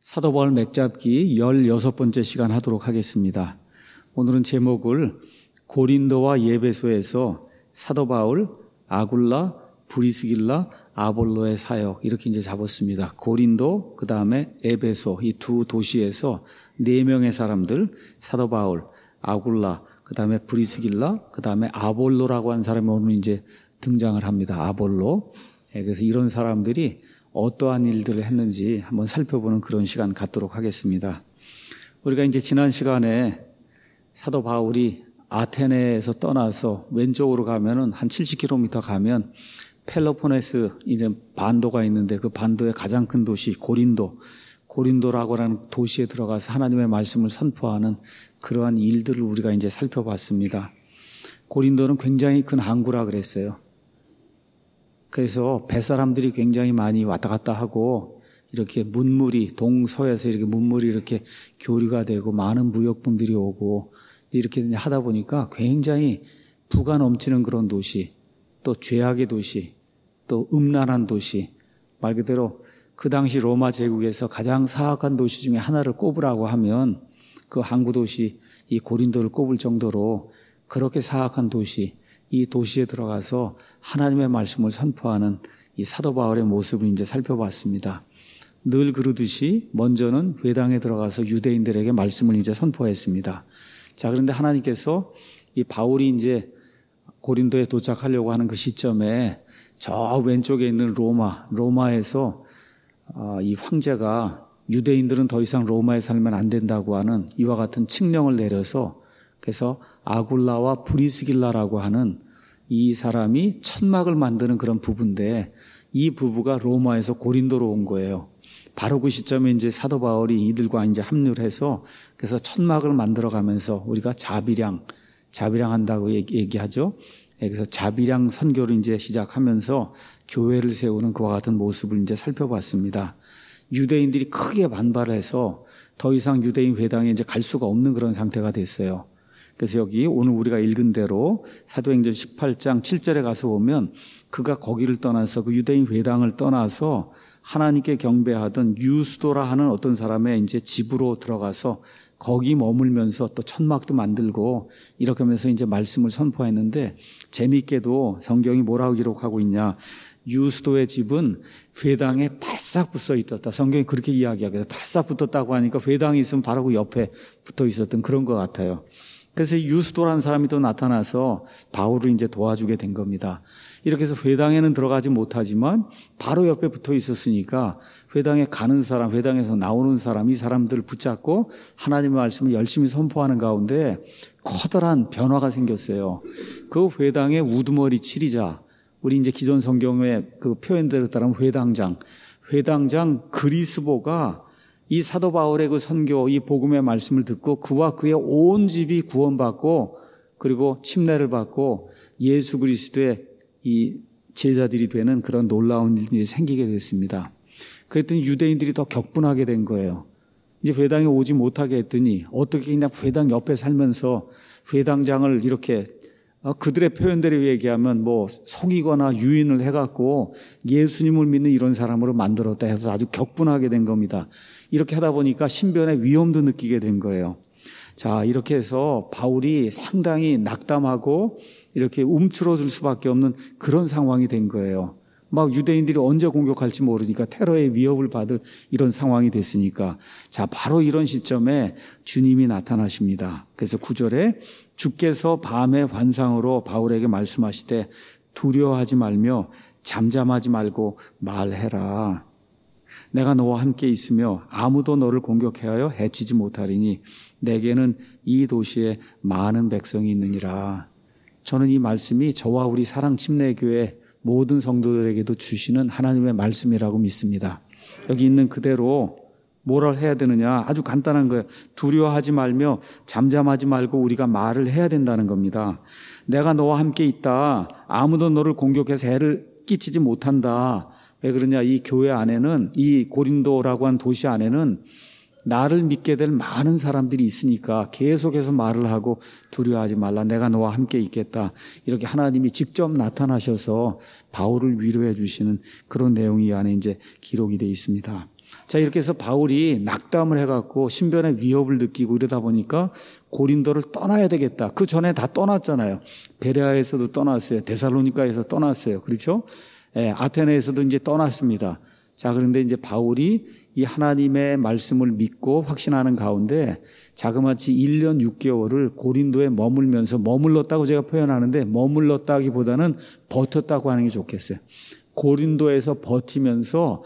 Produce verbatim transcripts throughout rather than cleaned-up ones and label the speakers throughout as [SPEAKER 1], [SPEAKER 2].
[SPEAKER 1] 사도 바울 맥잡기 열여섯 번째 시간 하도록 하겠습니다. 오늘은 제목을 고린도와 에베소에서 사도 바울, 아굴라, 브리스길라, 아볼로의 사역 이렇게 이제 잡았습니다. 고린도, 그 다음에 에베소 이 두 도시에서 네 명의 사람들, 사도 바울, 아굴라, 그 다음에 브리스길라, 그 다음에 아볼로라고 한 사람이 오늘 이제 등장을 합니다. 아볼로. 그래서 이런 사람들이 어떠한 일들을 했는지 한번 살펴보는 그런 시간 갖도록 하겠습니다. 우리가 이제 지난 시간에 사도 바울이 아테네에서 떠나서 왼쪽으로 가면은 한 칠십 킬로미터 가면 펠로포네스 이제 반도가 있는데 그 반도의 가장 큰 도시 고린도, 고린도라고 하는 도시에 들어가서 하나님의 말씀을 선포하는 그러한 일들을 우리가 이제 살펴봤습니다. 고린도는 굉장히 큰 항구라 그랬어요. 그래서 뱃사람들이 굉장히 많이 왔다 갔다 하고 이렇게 문물이 동서에서 이렇게 문물이 이렇게 교류가 되고 많은 무역분들이 오고 이렇게 하다 보니까 굉장히 부가 넘치는 그런 도시, 또 죄악의 도시, 또 음란한 도시, 말 그대로 그 당시 로마 제국에서 가장 사악한 도시 중에 하나를 꼽으라고 하면 그 항구 도시 이 고린도를 꼽을 정도로 그렇게 사악한 도시, 이 도시에 들어가서 하나님의 말씀을 선포하는 이 사도 바울의 모습을 이제 살펴봤습니다. 늘 그러듯이 먼저는 회당에 들어가서 유대인들에게 말씀을 이제 선포했습니다. 자, 그런데 하나님께서 이 바울이 이제 고린도에 도착하려고 하는 그 시점에 저 왼쪽에 있는 로마, 로마에서 이 황제가 유대인들은 더 이상 로마에 살면 안 된다고 하는 이와 같은 칙령을 내려서 그래서 아굴라와 브리스길라라고 하는 이 사람이 천막을 만드는 그런 부부인데 이 부부가 로마에서 고린도로 온 거예요. 바로 그 시점에 이제 사도 바울이 이들과 이제 합류를 해서 그래서 천막을 만들어 가면서 우리가 자비량, 자비량 한다고 얘기하죠. 그래서 자비량 선교를 이제 시작하면서 교회를 세우는 그와 같은 모습을 이제 살펴봤습니다. 유대인들이 크게 반발해서 더 이상 유대인 회당에 이제 갈 수가 없는 그런 상태가 됐어요. 그래서 여기 오늘 우리가 읽은 대로 사도행전 십팔 장 칠 절에 가서 보면 그가 거기를 떠나서 그 유대인 회당을 떠나서 하나님께 경배하던 유스도라 하는 어떤 사람의 이제 집으로 들어가서 거기 머물면서 또 천막도 만들고 이렇게 하면서 이제 말씀을 선포했는데 재미있게도 성경이 뭐라고 기록하고 있냐. 유스도의 집은 회당에 바싹 붙어 있었다. 성경이 그렇게 이야기하고 바싹 붙었다고 하니까 회당이 있으면 바로 그 옆에 붙어 있었던 그런 것 같아요. 그래서 유스도라는 사람이 또 나타나서 바울을 이제 도와주게 된 겁니다. 이렇게 해서 회당에는 들어가지 못하지만 바로 옆에 붙어 있었으니까 회당에 가는 사람, 회당에서 나오는 사람, 이 사람들을 붙잡고 하나님의 말씀을 열심히 선포하는 가운데 커다란 변화가 생겼어요. 그 회당의 우두머리 치리자, 우리 이제 기존 성경의 그 표현대로 따르면 회당장, 회당장 그리스보가 이 사도 바울의 그 선교, 이 복음의 말씀을 듣고 그와 그의 온 집이 구원받고 그리고 침례를 받고 예수 그리스도의 이 제자들이 되는 그런 놀라운 일이 생기게 됐습니다. 그랬더니 유대인들이 더 격분하게 된 거예요. 이제 회당에 오지 못하게 했더니 어떻게 그냥 회당 옆에 살면서 회당장을 이렇게 그들의 표현대로 얘기하면 뭐 속이거나 유인을 해갖고 예수님을 믿는 이런 사람으로 만들었다 해서 아주 격분하게 된 겁니다. 이렇게 하다 보니까 신변의 위험도 느끼게 된 거예요. 자, 이렇게 해서 바울이 상당히 낙담하고 이렇게 움츠러들 수밖에 없는 그런 상황이 된 거예요. 막 유대인들이 언제 공격할지 모르니까 테러의 위협을 받을 이런 상황이 됐으니까. 자, 바로 이런 시점에 주님이 나타나십니다. 그래서 구 절에 주께서 밤의 환상으로 바울에게 말씀하시되 두려워하지 말며 잠잠하지 말고 말해라. 내가 너와 함께 있으며 아무도 너를 공격하여 해치지 못하리니 내게는 이 도시에 많은 백성이 있느니라. 저는 이 말씀이 저와 우리 사랑침례교회 모든 성도들에게도 주시는 하나님의 말씀이라고 믿습니다. 여기 있는 그대로 뭐를 해야 되느냐? 아주 간단한 거예요. 두려워하지 말며 잠잠하지 말고 우리가 말을 해야 된다는 겁니다. 내가 너와 함께 있다. 아무도 너를 공격해서 해를 끼치지 못한다. 왜 그러냐? 이 교회 안에는, 이 고린도라고 한 도시 안에는 나를 믿게 될 많은 사람들이 있으니까 계속해서 말을 하고 두려워하지 말라. 내가 너와 함께 있겠다. 이렇게 하나님이 직접 나타나셔서 바울을 위로해 주시는 그런 내용이 이 안에 이제 기록이 되어 있습니다. 자, 자, 이렇게 해서 바울이 낙담을 해갖고 신변의 위협을 느끼고 이러다 보니까 고린도를 떠나야 되겠다. 그 전에 다 떠났잖아요. 베레아에서도 떠났어요. 데살로니가에서 떠났어요. 그렇죠? 예, 아테네에서도 이제 떠났습니다. 자, 그런데 이제 바울이 이 하나님의 말씀을 믿고 확신하는 가운데 자그마치 일 년 육 개월을 고린도에 머물면서, 머물렀다고 제가 표현하는데 머물렀다기보다는 버텼다고 하는 게 좋겠어요. 고린도에서 버티면서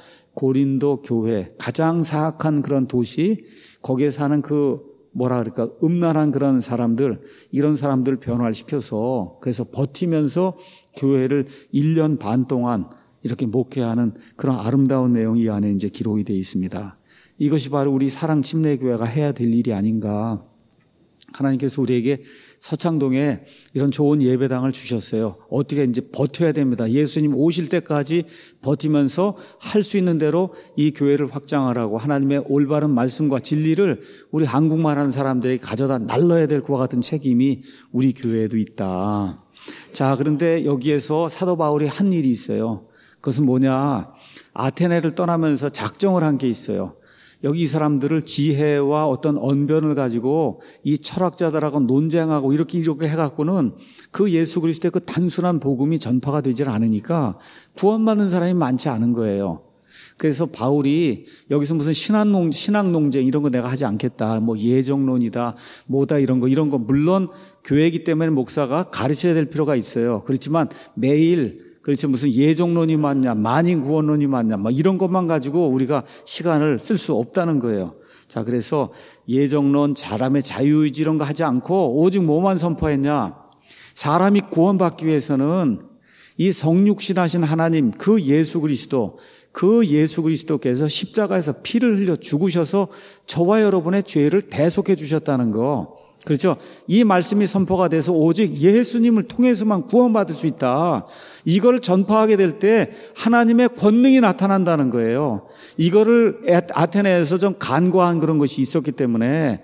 [SPEAKER 1] 고린도 교회, 가장 사악한 그런 도시, 거기에 사는 그 뭐라 그럴까, 음란한 그런 사람들, 이런 사람들을 변화시켜서 그래서 버티면서 교회를 일 년 반 동안 이렇게 목회하는 그런 아름다운 내용이 이 안에 이제 기록이 되어 있습니다. 이것이 바로 우리 사랑 침례교회가 해야 될 일이 아닌가. 하나님께서 우리에게 서창동에 이런 좋은 예배당을 주셨어요. 어떻게 이제 버텨야 됩니다. 예수님 오실 때까지 버티면서 할 수 있는 대로 이 교회를 확장하라고 하나님의 올바른 말씀과 진리를 우리 한국말 하는 사람들에게 가져다 날라야 될 것과 같은 책임이 우리 교회에도 있다. 자, 그런데 여기에서 사도 바울이 한 일이 있어요. 그것은 뭐냐? 아테네를 떠나면서 작정을 한 게 있어요. 여기 이 사람들을 지혜와 어떤 언변을 가지고 이 철학자들하고 논쟁하고 이렇게 이렇게 해갖고는 그 예수 그리스도의 그 단순한 복음이 전파가 되질 않으니까 구원받는 사람이 많지 않은 거예요. 그래서 바울이 여기서 무슨 신학농, 신학농쟁 이런 거 내가 하지 않겠다. 뭐 예정론이다. 뭐다 이런 거 이런 거 물론 교회이기 때문에 목사가 가르쳐야 될 필요가 있어요. 그렇지만 매일 그렇지 무슨 예정론이 맞냐, 만인 구원론이 맞냐, 뭐 이런 것만 가지고 우리가 시간을 쓸 수 없다는 거예요. 자, 그래서 예정론, 사람의 자유의지 이런 거 하지 않고 오직 뭐만 선포했냐? 사람이 구원받기 위해서는 이 성육신하신 하나님, 그 예수 그리스도, 그 예수 그리스도께서 십자가에서 피를 흘려 죽으셔서 저와 여러분의 죄를 대속해 주셨다는 거. 그렇죠? 이 말씀이 선포가 돼서 오직 예수님을 통해서만 구원받을 수 있다. 이걸 전파하게 될 때 하나님의 권능이 나타난다는 거예요. 이거를 아테네에서 좀 간과한 그런 것이 있었기 때문에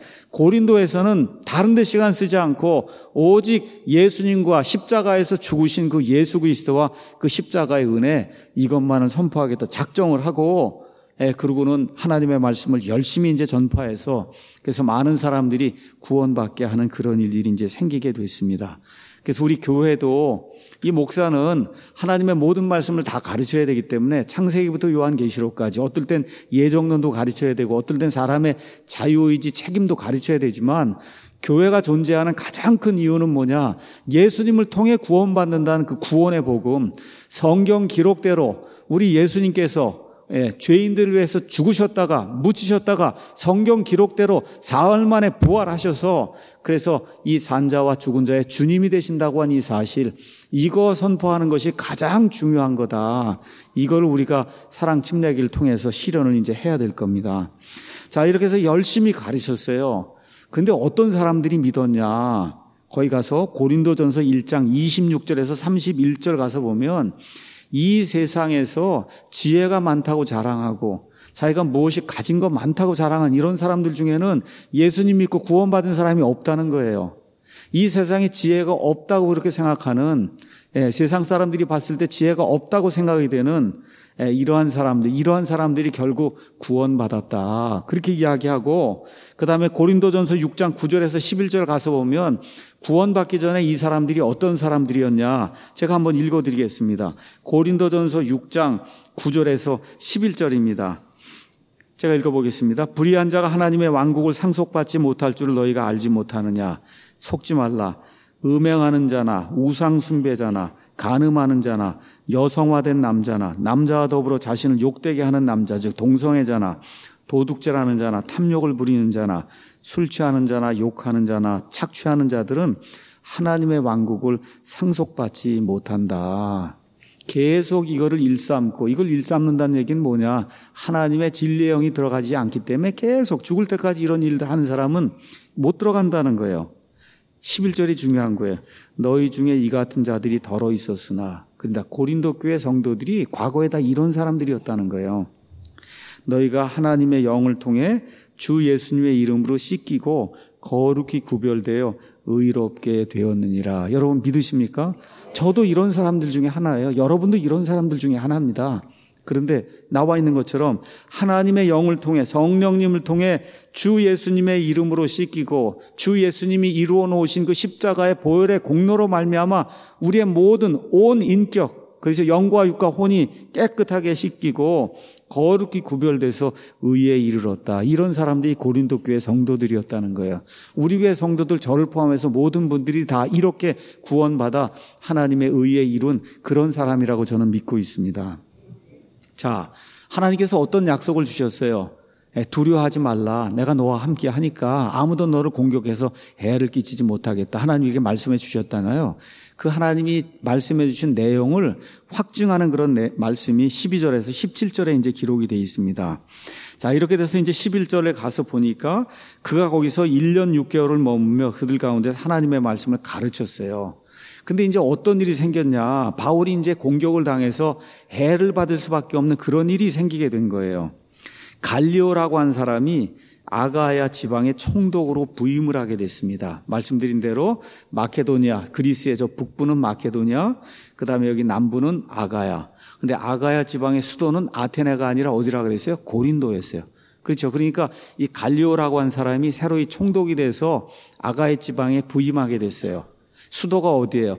[SPEAKER 1] 고린도에서는 다른 데 시간 쓰지 않고 오직 예수님과 십자가에서 죽으신 그 예수 그리스도와 그 십자가의 은혜, 이것만을 선포하겠다 작정을 하고, 예, 그러고는 하나님의 말씀을 열심히 이제 전파해서 그래서 많은 사람들이 구원받게 하는 그런 일들이 이제 생기게 됐습니다. 그래서 우리 교회도 이 목사는 하나님의 모든 말씀을 다 가르쳐야 되기 때문에 창세기부터 요한계시록까지 어떨 땐 예정론도 가르쳐야 되고 어떨 땐 사람의 자유의지 책임도 가르쳐야 되지만 교회가 존재하는 가장 큰 이유는 뭐냐? 예수님을 통해 구원받는다는 그 구원의 복음, 성경 기록대로 우리 예수님께서 예, 죄인들을 위해서 죽으셨다가 묻히셨다가 성경 기록대로 사흘 만에 부활하셔서 그래서 이 산자와 죽은 자의 주님이 되신다고 한 이 사실, 이거 선포하는 것이 가장 중요한 거다. 이걸 우리가 사랑 침례기를 통해서 실현을 이제 해야 될 겁니다. 자, 이렇게 해서 열심히 가르쳤어요. 근데 어떤 사람들이 믿었냐? 거기 가서 고린도전서 일 장 이십육 절에서 삼십일 절 가서 보면 이 세상에서 지혜가 많다고 자랑하고 자기가 무엇이 가진 거 많다고 자랑한 이런 사람들 중에는 예수님 믿고 구원받은 사람이 없다는 거예요. 이 세상에 지혜가 없다고 그렇게 생각하는, 예, 세상 사람들이 봤을 때 지혜가 없다고 생각이 되는, 예, 이러한 사람들, 이러한 사람들이 결국 구원받았다. 그렇게 이야기하고, 그 다음에 고린도전서 육 장 구 절에서 십일 절 가서 보면 구원받기 전에 이 사람들이 어떤 사람들이었냐? 제가 한번 읽어드리겠습니다. 고린도전서 육 장 구 절에서 십일 절입니다. 제가 읽어보겠습니다. 불의한 자가 하나님의 왕국을 상속받지 못할 줄을 너희가 알지 못하느냐? 속지 말라. 음행하는 자나 우상 숭배자나 간음하는 자나 여성화된 남자나 남자와 더불어 자신을 욕되게 하는 남자 즉 동성애자나 도둑질하는 자나 탐욕을 부리는 자나 술 취하는 자나 욕하는 자나 착취하는 자들은 하나님의 왕국을 상속받지 못한다. 계속 이거를 일삼고, 이걸 일삼는다는 얘기는 뭐냐? 하나님의 진리의 영이 들어가지 않기 때문에 계속 죽을 때까지 이런 일을 하는 사람은 못 들어간다는 거예요. 십일 절이 중요한 거예요. 너희 중에 이 같은 자들이 더러 있었으나, 그런데 고린도 교회 성도들이 과거에 다 이런 사람들이었다는 거예요. 너희가 하나님의 영을 통해 주 예수님의 이름으로 씻기고 거룩히 구별되어 의롭게 되었느니라. 여러분 믿으십니까? 저도 이런 사람들 중에 하나예요. 여러분도 이런 사람들 중에 하나입니다. 그런데 나와 있는 것처럼 하나님의 영을 통해 성령님을 통해 주 예수님의 이름으로 씻기고 주 예수님이 이루어 놓으신 그 십자가의 보혈의 공로로 말미암아 우리의 모든 온 인격, 그래서 영과 육과 혼이 깨끗하게 씻기고 거룩히 구별돼서 의에 이르렀다. 이런 사람들이 고린도 교회 성도들이었다는 거예요. 우리 교회 성도들 저를 포함해서 모든 분들이 다 이렇게 구원받아 하나님의 의에 이룬 그런 사람이라고 저는 믿고 있습니다. 자, 하나님께서 어떤 약속을 주셨어요? 두려워하지 말라. 내가 너와 함께 하니까 아무도 너를 공격해서 해를 끼치지 못하겠다. 하나님에게 말씀해 주셨잖아요. 그 하나님이 말씀해 주신 내용을 확증하는 그런 내, 말씀이 십이 절에서 십칠 절에 이제 기록이 되어 있습니다. 자, 이렇게 돼서 이제 십일 절에 가서 보니까 그가 거기서 일 년 육 개월을 머무며 그들 가운데 하나님의 말씀을 가르쳤어요. 근데 이제 어떤 일이 생겼냐? 바울이 이제 공격을 당해서 해를 받을 수밖에 없는 그런 일이 생기게 된 거예요. 갈리오라고 한 사람이 아가야 지방의 총독으로 부임을 하게 됐습니다. 말씀드린 대로 마케도니아, 그리스의 저 북부는 마케도니아, 그 다음에 여기 남부는 아가야. 근데 아가야 지방의 수도는 아테네가 아니라 어디라 그랬어요? 고린도였어요. 그렇죠. 그러니까 이 갈리오라고 한 사람이 새로이 총독이 돼서 아가야 지방에 부임하게 됐어요. 수도가 어디예요?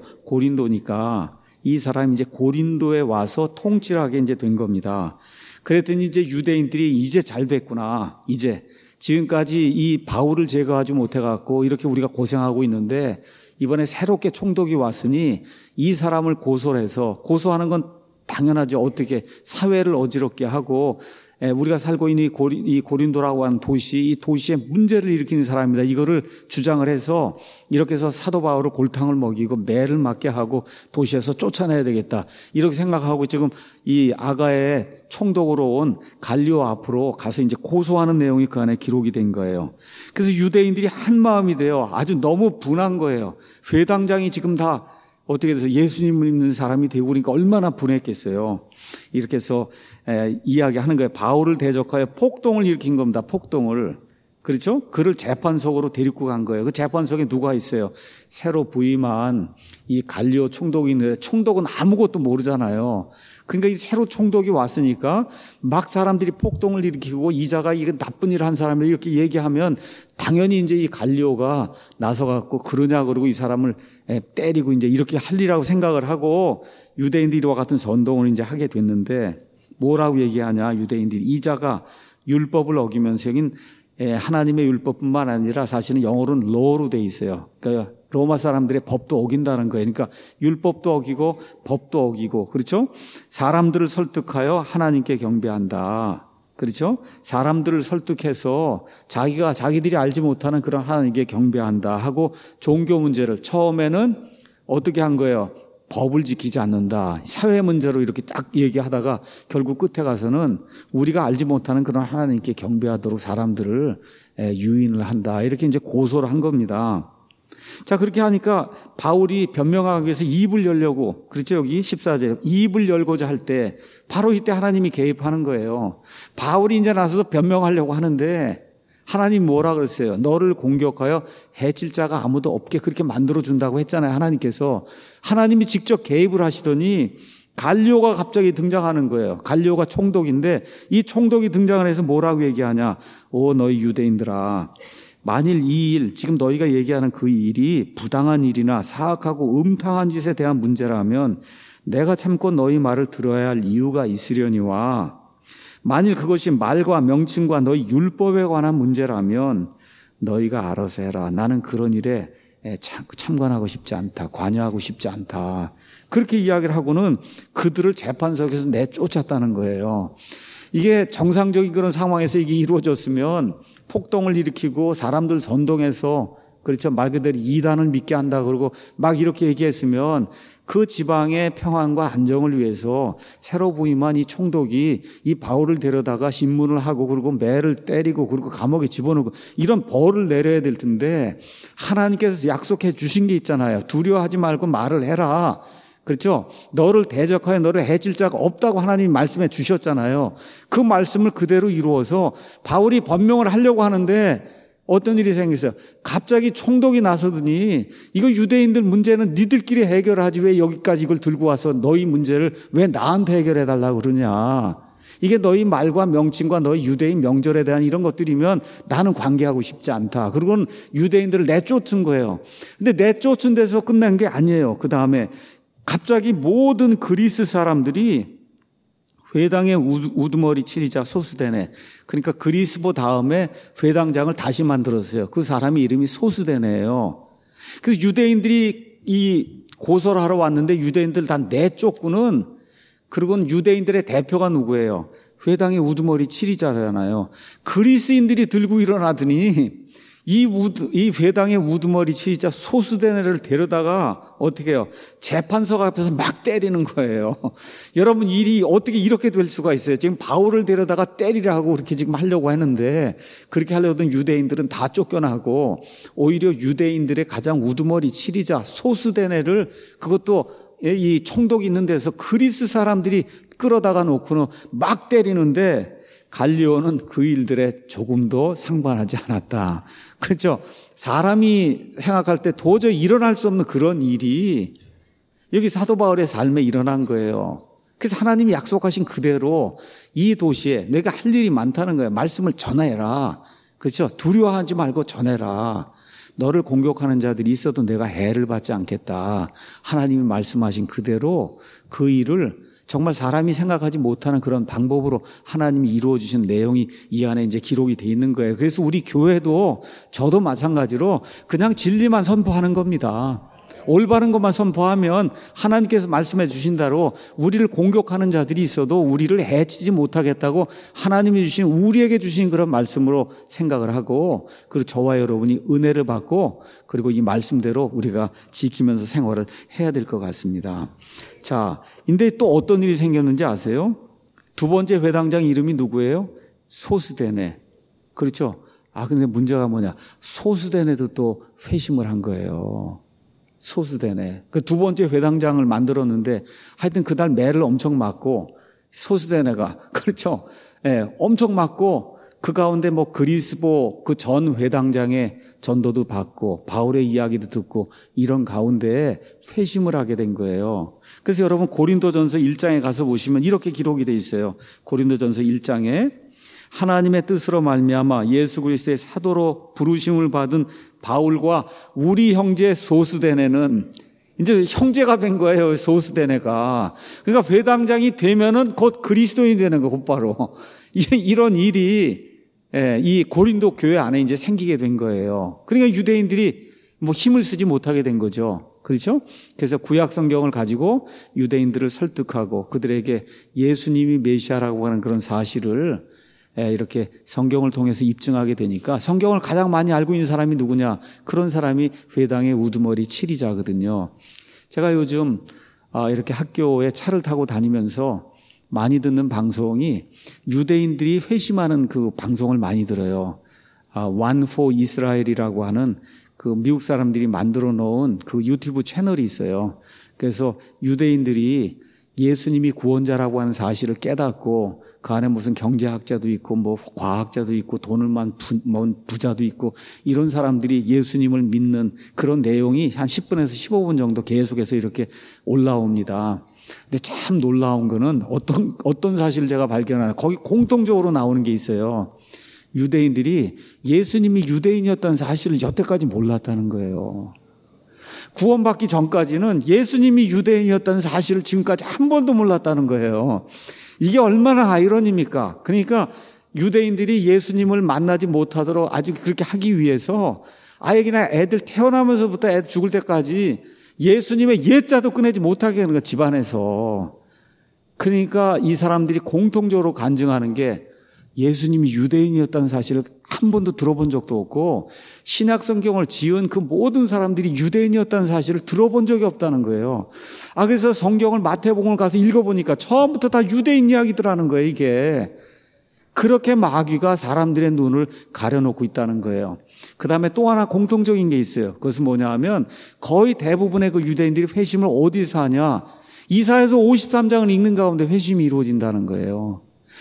[SPEAKER 1] 고린도니까 이 사람이 이제 고린도에 와서 통치를 하게 이제 된 겁니다. 그랬더니 이제 유대인들이 이제 잘 됐구나. 이제 지금까지 이 바울을 제거하지 못해갖고 이렇게 우리가 고생하고 있는데 이번에 새롭게 총독이 왔으니 이 사람을 고소를 해서, 고소하는 건 당연하죠. 어떻게 사회를 어지럽게 하고 우리가 살고 있는 이 고린도라고 하는 도시, 이 도시에 문제를 일으키는 사람입니다. 이거를 주장을 해서 이렇게 해서 사도 바울을 골탕을 먹이고 매를 맞게 하고 도시에서 쫓아내야 되겠다. 이렇게 생각하고 지금 이 아가의 총독으로 온 갈리오 앞으로 가서 이제 고소하는 내용이 그 안에 기록이 된 거예요. 그래서 유대인들이 한 마음이 돼요. 아주 너무 분한 거예요. 회당장이 지금 다 어떻게 돼서 예수님을 믿는 사람이 되고 그러니까 얼마나 분했겠어요. 이렇게 해서 에, 이야기하는 거예요. 바울을 대적하여 폭동을 일으킨 겁니다. 폭동을. 그렇죠? 그를 재판석으로 데리고 간 거예요. 그 재판석에 누가 있어요? 새로 부임한 이 갈리오 총독이 있는데 총독은 아무것도 모르잖아요. 그러니까 이 새로 총독이 왔으니까 막 사람들이 폭동을 일으키고 이자가 이거 나쁜 일을 한 사람을 이렇게 얘기하면 당연히 이제 이 갈리오가 나서갖고 그러냐 그러고 이 사람을 때리고 이제 이렇게 할리라고 생각을 하고 유대인들이 이와 같은 선동을 이제 하게 됐는데 뭐라고 얘기하냐? 유대인들이 이자가 율법을 어기면서 여긴 하나님의 율법뿐만 아니라 사실은 영어로는 law로 돼 있어요. 그러니까 로마 사람들의 법도 어긴다는 거예요. 그러니까 율법도 어기고 법도 어기고, 그렇죠? 사람들을 설득하여 하나님께 경배한다. 그렇죠? 사람들을 설득해서 자기가 자기들이 알지 못하는 그런 하나님께 경배한다 하고 종교 문제를 처음에는 어떻게 한 거예요? 법을 지키지 않는다. 사회 문제로 이렇게 딱 얘기하다가 결국 끝에 가서는 우리가 알지 못하는 그런 하나님께 경배하도록 사람들을 유인을 한다. 이렇게 이제 고소를 한 겁니다. 자, 그렇게 하니까 바울이 변명하기 위해서 입을 열려고, 그렇죠? 여기 십사 절 입을 열고자 할 때 바로 이때 하나님이 개입하는 거예요. 바울이 이제 나서서 변명하려고 하는데 하나님 뭐라 그랬어요? 너를 공격하여 해칠 자가 아무도 없게 그렇게 만들어준다고 했잖아요. 하나님께서. 하나님이 직접 개입을 하시더니 갈리오가 갑자기 등장하는 거예요. 갈리오가 총독인데 이 총독이 등장을 해서 뭐라고 얘기하냐? 오, 너희 유대인들아. 만일 이 일, 지금 너희가 얘기하는 그 일이 부당한 일이나 사악하고 음탕한 짓에 대한 문제라면 내가 참고 너희 말을 들어야 할 이유가 있으려니와 만일 그것이 말과 명칭과 너희 율법에 관한 문제라면 너희가 알아서 해라. 나는 그런 일에 참관하고 싶지 않다. 관여하고 싶지 않다. 그렇게 이야기를 하고는 그들을 재판석에서 내쫓았다는 거예요. 이게 정상적인 그런 상황에서 이게 이루어졌으면 폭동을 일으키고 사람들 선동해서, 그렇죠, 말 그대로 이단을 믿게 한다 그러고 막 이렇게 얘기했으면 그 지방의 평안과 안정을 위해서 새로 부임한 이 총독이 이 바울을 데려다가 신문을 하고 그리고 매를 때리고 그리고 감옥에 집어넣고 이런 벌을 내려야 될 텐데 하나님께서 약속해 주신 게 있잖아요. 두려워하지 말고 말을 해라. 그렇죠? 너를 대적하여 너를 해칠 자가 없다고 하나님이 말씀해 주셨잖아요. 그 말씀을 그대로 이루어서 바울이 변명을 하려고 하는데 어떤 일이 생겼어요. 갑자기 총독이 나서더니 이거 유대인들 문제는 니들끼리 해결하지 왜 여기까지 이걸 들고 와서 너희 문제를 왜 나한테 해결해 달라고 그러냐. 이게 너희 말과 명칭과 너희 유대인 명절에 대한 이런 것들이면 나는 관계하고 싶지 않다. 그리고는 유대인들을 내쫓은 거예요. 근데 내쫓은 데서 끝난 게 아니에요. 그 다음에 갑자기 모든 그리스 사람들이 회당의 우두머리 치리자 소스데네, 그러니까 그리스보 다음에 회당장을 다시 만들었어요. 그 사람이 이름이 소스데네예요. 그래서 유대인들이 이 고소를 하러 왔는데 유대인들 다 내쫓고는, 그리고는 유대인들의 대표가 누구예요? 회당의 우두머리 치리자잖아요. 그리스인들이 들고 일어나더니 이 우드, 이 회당의 우두머리 치리자 소스데네를 데려다가 어떻게 해요? 재판석 앞에서 막 때리는 거예요. 여러분, 일이 어떻게 이렇게 될 수가 있어요? 지금 바울을 데려다가 때리라고 그렇게 지금 하려고 했는데, 그렇게 하려던 유대인들은 다 쫓겨나고 오히려 유대인들의 가장 우두머리 치리자 소스데네를, 그것도 이 총독이 있는 데서 그리스 사람들이 끌어다가 놓고는 막 때리는데, 갈리오는 그 일들에 조금도 상관하지 않았다. 그렇죠? 사람이 생각할 때 도저히 일어날 수 없는 그런 일이 여기 사도 바울의 삶에 일어난 거예요. 그래서 하나님이 약속하신 그대로 이 도시에 내가 할 일이 많다는 거예요. 말씀을 전해라. 그렇죠? 두려워하지 말고 전해라. 너를 공격하는 자들이 있어도 내가 해를 받지 않겠다. 하나님이 말씀하신 그대로 그 일을 정말 사람이 생각하지 못하는 그런 방법으로 하나님이 이루어 주신 내용이 이 안에 이제 기록이 돼 있는 거예요. 그래서 우리 교회도, 저도 마찬가지로 그냥 진리만 선포하는 겁니다. 올바른 것만 선포하면 하나님께서 말씀해 주신 대로 우리를 공격하는 자들이 있어도 우리를 해치지 못하겠다고 하나님이 주신, 우리에게 주신 그런 말씀으로 생각을 하고, 그리고 저와 여러분이 은혜를 받고, 그리고 이 말씀대로 우리가 지키면서 생활을 해야 될 것 같습니다. 자, 근데 또 어떤 일이 생겼는지 아세요? 두 번째 회당장 이름이 누구예요? 소스데네. 그렇죠? 아, 근데 문제가 뭐냐? 소스데네도 또 회심을 한 거예요. 소스데네. 그 두 번째 회당장을 만들었는데 하여튼 그날 매를 엄청 맞고, 소스데네가, 그렇죠? 예, 엄청 맞고, 그 가운데 뭐 그리스보 그 전 회당장의 전도도 받고 바울의 이야기도 듣고 이런 가운데 회심을 하게 된 거예요. 그래서 여러분 고린도전서 일 장에 가서 보시면 이렇게 기록이 돼 있어요. 고린도전서 일 장에 하나님의 뜻으로 말미암아 예수 그리스도의 사도로 부르심을 받은 바울과 우리 형제 소스데네는, 이제 형제가 된 거예요. 소스데네가. 그러니까 회당장이 되면은 곧 그리스도인이 되는 거, 곧바로. 이런 일이 이 고린도 교회 안에 이제 생기게 된 거예요. 그러니까 유대인들이 뭐 힘을 쓰지 못하게 된 거죠. 그렇죠? 그래서 구약 성경을 가지고 유대인들을 설득하고 그들에게 예수님이 메시아라고 하는 그런 사실을 이렇게 성경을 통해서 입증하게 되니까, 성경을 가장 많이 알고 있는 사람이 누구냐? 그런 사람이 회당의 우두머리 치리자거든요. 제가 요즘 이렇게 학교에 차를 타고 다니면서 많이 듣는 방송이 유대인들이 회심하는 그 방송을 많이 들어요. One for Israel이라고 하는 그 미국 사람들이 만들어 놓은 그 유튜브 채널이 있어요. 그래서 유대인들이 예수님이 구원자라고 하는 사실을 깨닫고, 그 안에 무슨 경제학자도 있고 뭐 과학자도 있고 돈을 많은 부자도 있고 이런 사람들이 예수님을 믿는 그런 내용이 한 십 분에서 십오 분 정도 계속해서 이렇게 올라옵니다. 근데 참 놀라운 거는 어떤 어떤 사실을 제가 발견하나, 거기 공통적으로 나오는 게 있어요. 유대인들이 예수님이 유대인이었다는 사실을 여태까지 몰랐다는 거예요. 구원받기 전까지는 예수님이 유대인이었다는 사실을 지금까지 한 번도 몰랐다는 거예요. 이게 얼마나 아이러니입니까? 그러니까 유대인들이 예수님을 만나지 못하도록 아주 그렇게 하기 위해서 아예 그냥 애들 태어나면서부터 애들 죽을 때까지 예수님의 예자도 꺼내지 못하게 하는 거야, 집안에서. 그러니까 이 사람들이 공통적으로 간증하는 게 예수님이 유대인이었다는 사실을 한 번도 들어본 적도 없고, 신약 성경을 지은 그 모든 사람들이 유대인이었다는 사실을 들어본 적이 없다는 거예요. 아, 그래서 성경을 마태복음을 가서 읽어보니까 처음부터 다 유대인 이야기들 하는 거예요, 이게. 그렇게 마귀가 사람들의 눈을 가려놓고 있다는 거예요. 그 다음에 또 하나 공통적인 게 있어요. 그것은 뭐냐 하면 거의 대부분의 그 유대인들이 회심을 어디서 하냐? 이사야서 오십삼 장을 읽는 가운데 회심이 이루어진다는 거예요.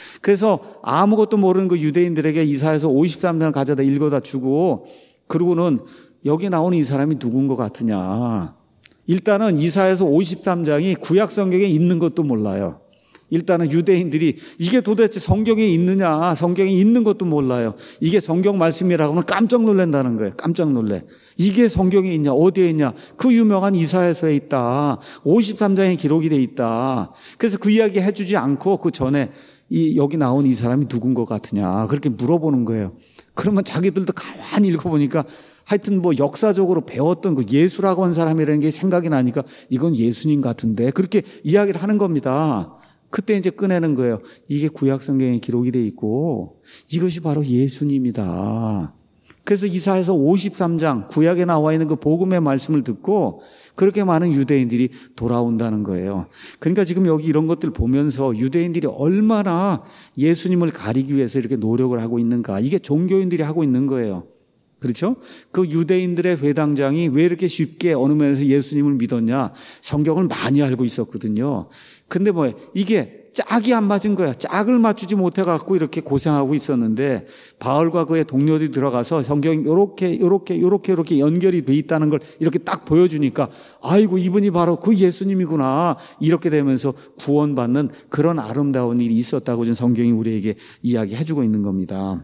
[SPEAKER 1] 그래서 아무것도 모르는 그 유대인들에게 이사야서 오십삼 장을 가져다 읽어다 주고, 그러고는 여기 나오는 이 사람이 누군 것 같으냐. 일단은 이사야서 오십삼 장이 구약 성경에 있는 것도 몰라요. 일단은 유대인들이 이게 도대체 성경에 있느냐, 성경에 있는 것도 몰라요. 이게 성경 말씀이라고 하면 깜짝 놀란다는 거예요. 깜짝 놀래. 이게 성경에 있냐, 어디에 있냐. 그 유명한 이사야서에 있다. 오십삼 장에 기록이 돼 있다. 그래서 그 이야기 해주지 않고 그 전에 이 여기 나온 이 사람이 누군 것 같으냐, 그렇게 물어보는 거예요. 그러면 자기들도 가만히 읽어보니까 하여튼 뭐 역사적으로 배웠던 그 예수라고 한 사람이라는 게 생각이 나니까 이건 예수님 같은데, 그렇게 이야기를 하는 겁니다. 그때 이제 꺼내는 거예요. 이게 구약 성경에 기록이 돼 있고 이것이 바로 예수님이다. 그래서 이사야서 오십삼 장 구약에 나와 있는 그 복음의 말씀을 듣고 그렇게 많은 유대인들이 돌아온다는 거예요. 그러니까 지금 여기 이런 것들 보면서 유대인들이 얼마나 예수님을 가리기 위해서 이렇게 노력을 하고 있는가, 이게 종교인들이 하고 있는 거예요. 그렇죠? 그 유대인들의 회당장이 왜 이렇게 쉽게 어느 면에서 예수님을 믿었냐? 성경을 많이 알고 있었거든요. 근데 뭐 이게 짝이 안 맞은 거야. 짝을 맞추지 못해갖고 이렇게 고생하고 있었는데, 바울과 그의 동료들이 들어가서 성경이 요렇게 요렇게 요렇게 요렇게 연결이 돼 있다는 걸 이렇게 딱 보여주니까, 아이고 이분이 바로 그 예수님이구나, 이렇게 되면서 구원받는 그런 아름다운 일이 있었다고 지금 성경이 우리에게 이야기해주고 있는 겁니다.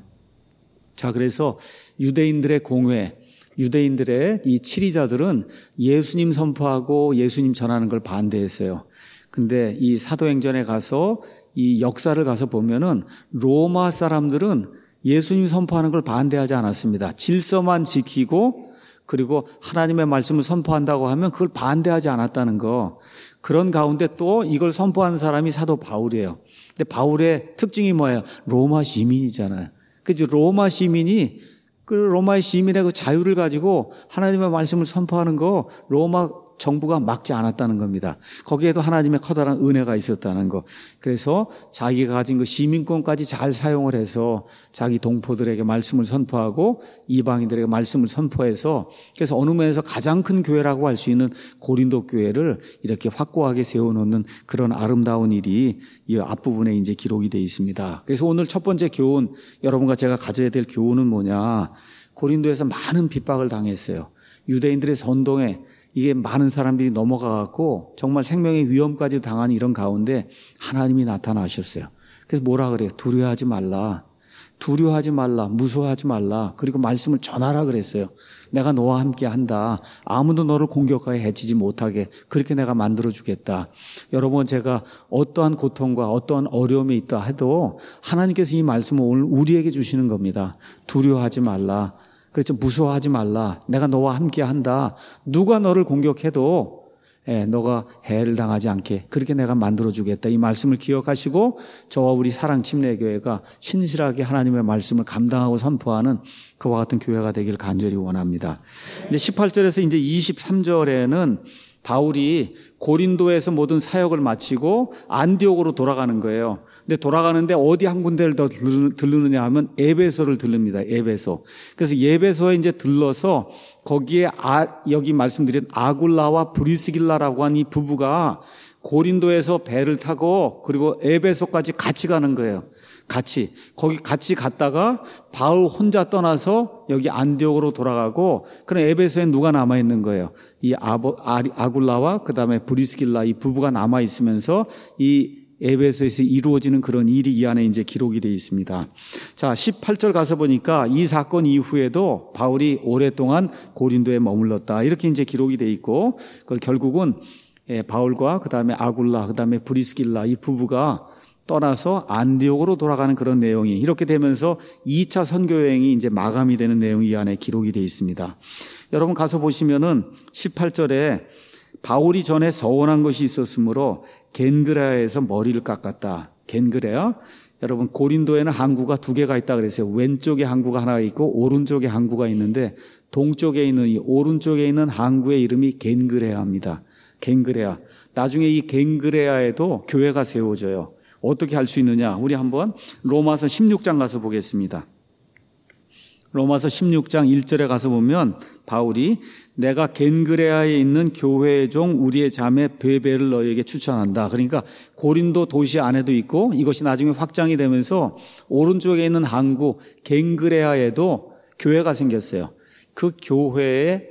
[SPEAKER 1] 자, 그래서 유대인들의 공회, 유대인들의 이 치리자들은 예수님 선포하고 예수님 전하는 걸 반대했어요. 근데 이 사도행전에 가서 이 역사를 가서 보면은 로마 사람들은 예수님 선포하는 걸 반대하지 않았습니다. 질서만 지키고 그리고 하나님의 말씀을 선포한다고 하면 그걸 반대하지 않았다는 거. 그런 가운데 또 이걸 선포한 사람이 사도 바울이에요. 근데 바울의 특징이 뭐예요? 로마 시민이잖아요. 그죠? 로마 시민이 그 로마의 시민의 그 자유를 가지고 하나님의 말씀을 선포하는 거 로마 정부가 막지 않았다는 겁니다. 거기에도 하나님의 커다란 은혜가 있었다는 거. 그래서 자기가 가진 그 시민권까지 잘 사용을 해서 자기 동포들에게 말씀을 선포하고 이방인들에게 말씀을 선포해서, 그래서 어느 면에서 가장 큰 교회라고 할 수 있는 고린도 교회를 이렇게 확고하게 세워놓는 그런 아름다운 일이 이 앞부분에 이제 기록이 되어 있습니다. 그래서 오늘 첫 번째 교훈, 여러분과 제가 가져야 될 교훈은 뭐냐? 고린도에서 많은 핍박을 당했어요. 유대인들의 선동에 이게 많은 사람들이 넘어가갖고 정말 생명의 위험까지 당한 이런 가운데 하나님이 나타나셨어요. 그래서 뭐라 그래요? 두려워하지 말라. 두려워하지 말라. 무서워하지 말라. 그리고 말씀을 전하라 그랬어요. 내가 너와 함께 한다. 아무도 너를 공격하게 해치지 못하게 그렇게 내가 만들어주겠다. 여러분, 제가 어떠한 고통과 어떠한 어려움이 있다 해도 하나님께서 이 말씀을 오늘 우리에게 주시는 겁니다. 두려워하지 말라. 그렇죠. 무서워하지 말라. 내가 너와 함께 한다. 누가 너를 공격해도 예, 너가 해를 당하지 않게 그렇게 내가 만들어주겠다. 이 말씀을 기억하시고 저와 우리 사랑침례교회가 신실하게 하나님의 말씀을 감당하고 선포하는 그와 같은 교회가 되길 간절히 원합니다. 이제 십팔 절에서 이제 이십삼 절에는 바울이 고린도에서 모든 사역을 마치고 안디옥으로 돌아가는 거예요. 근데 돌아가는데 어디 한 군데를 더 들르느냐 하면 에베소를 들릅니다. 에베소. 그래서 에베소에 이제 들러서 거기에 아, 여기 말씀드린 아굴라와 브리스길라라고 한 이 부부가 고린도에서 배를 타고 그리고 에베소까지 같이 가는 거예요. 같이. 거기 같이 갔다가 바울 혼자 떠나서 여기 안디옥으로 돌아가고, 그럼 에베소에 누가 남아있는 거예요? 이 아버, 아, 아굴라와 그 다음에 브리스길라 이 부부가 남아있으면서 이 에베소에서 이루어지는 그런 일이 이 안에 이제 기록이 되어 있습니다. 자, 십팔 절 가서 보니까 이 사건 이후에도 바울이 오랫동안 고린도에 머물렀다. 이렇게 이제 기록이 되어 있고, 그걸 결국은 바울과 그 다음에 아굴라, 그 다음에 브리스길라 이 부부가 떠나서 안디옥으로 돌아가는 그런 내용이 이렇게 되면서 이 차 선교여행이 이제 마감이 되는 내용이 이 안에 기록이 되어 있습니다. 여러분 가서 보시면은 십팔 절에 바울이 전에 서원한 것이 있었으므로 겐그레아에서 머리를 깎았다. 겐그레아? 여러분 고린도에는 항구가 두 개가 있다 그랬어요. 왼쪽에 항구가 하나 있고 오른쪽에 항구가 있는데 동쪽에 있는 이 오른쪽에 있는 항구의 이름이 겐그레아입니다. 겐그레아. 나중에 이 겐그레아에도 교회가 세워져요. 어떻게 할 수 있느냐? 우리 한번 로마서 십육 장 가서 보겠습니다. 로마서 십육 장 일 절에 가서 보면 바울이 내가 겐그레아에 있는 교회의 종 우리의 자매 베베를 너에게 추천한다. 그러니까 고린도 도시 안에도 있고 이것이 나중에 확장이 되면서 오른쪽에 있는 항구 겐그레아에도 교회가 생겼어요. 그 교회에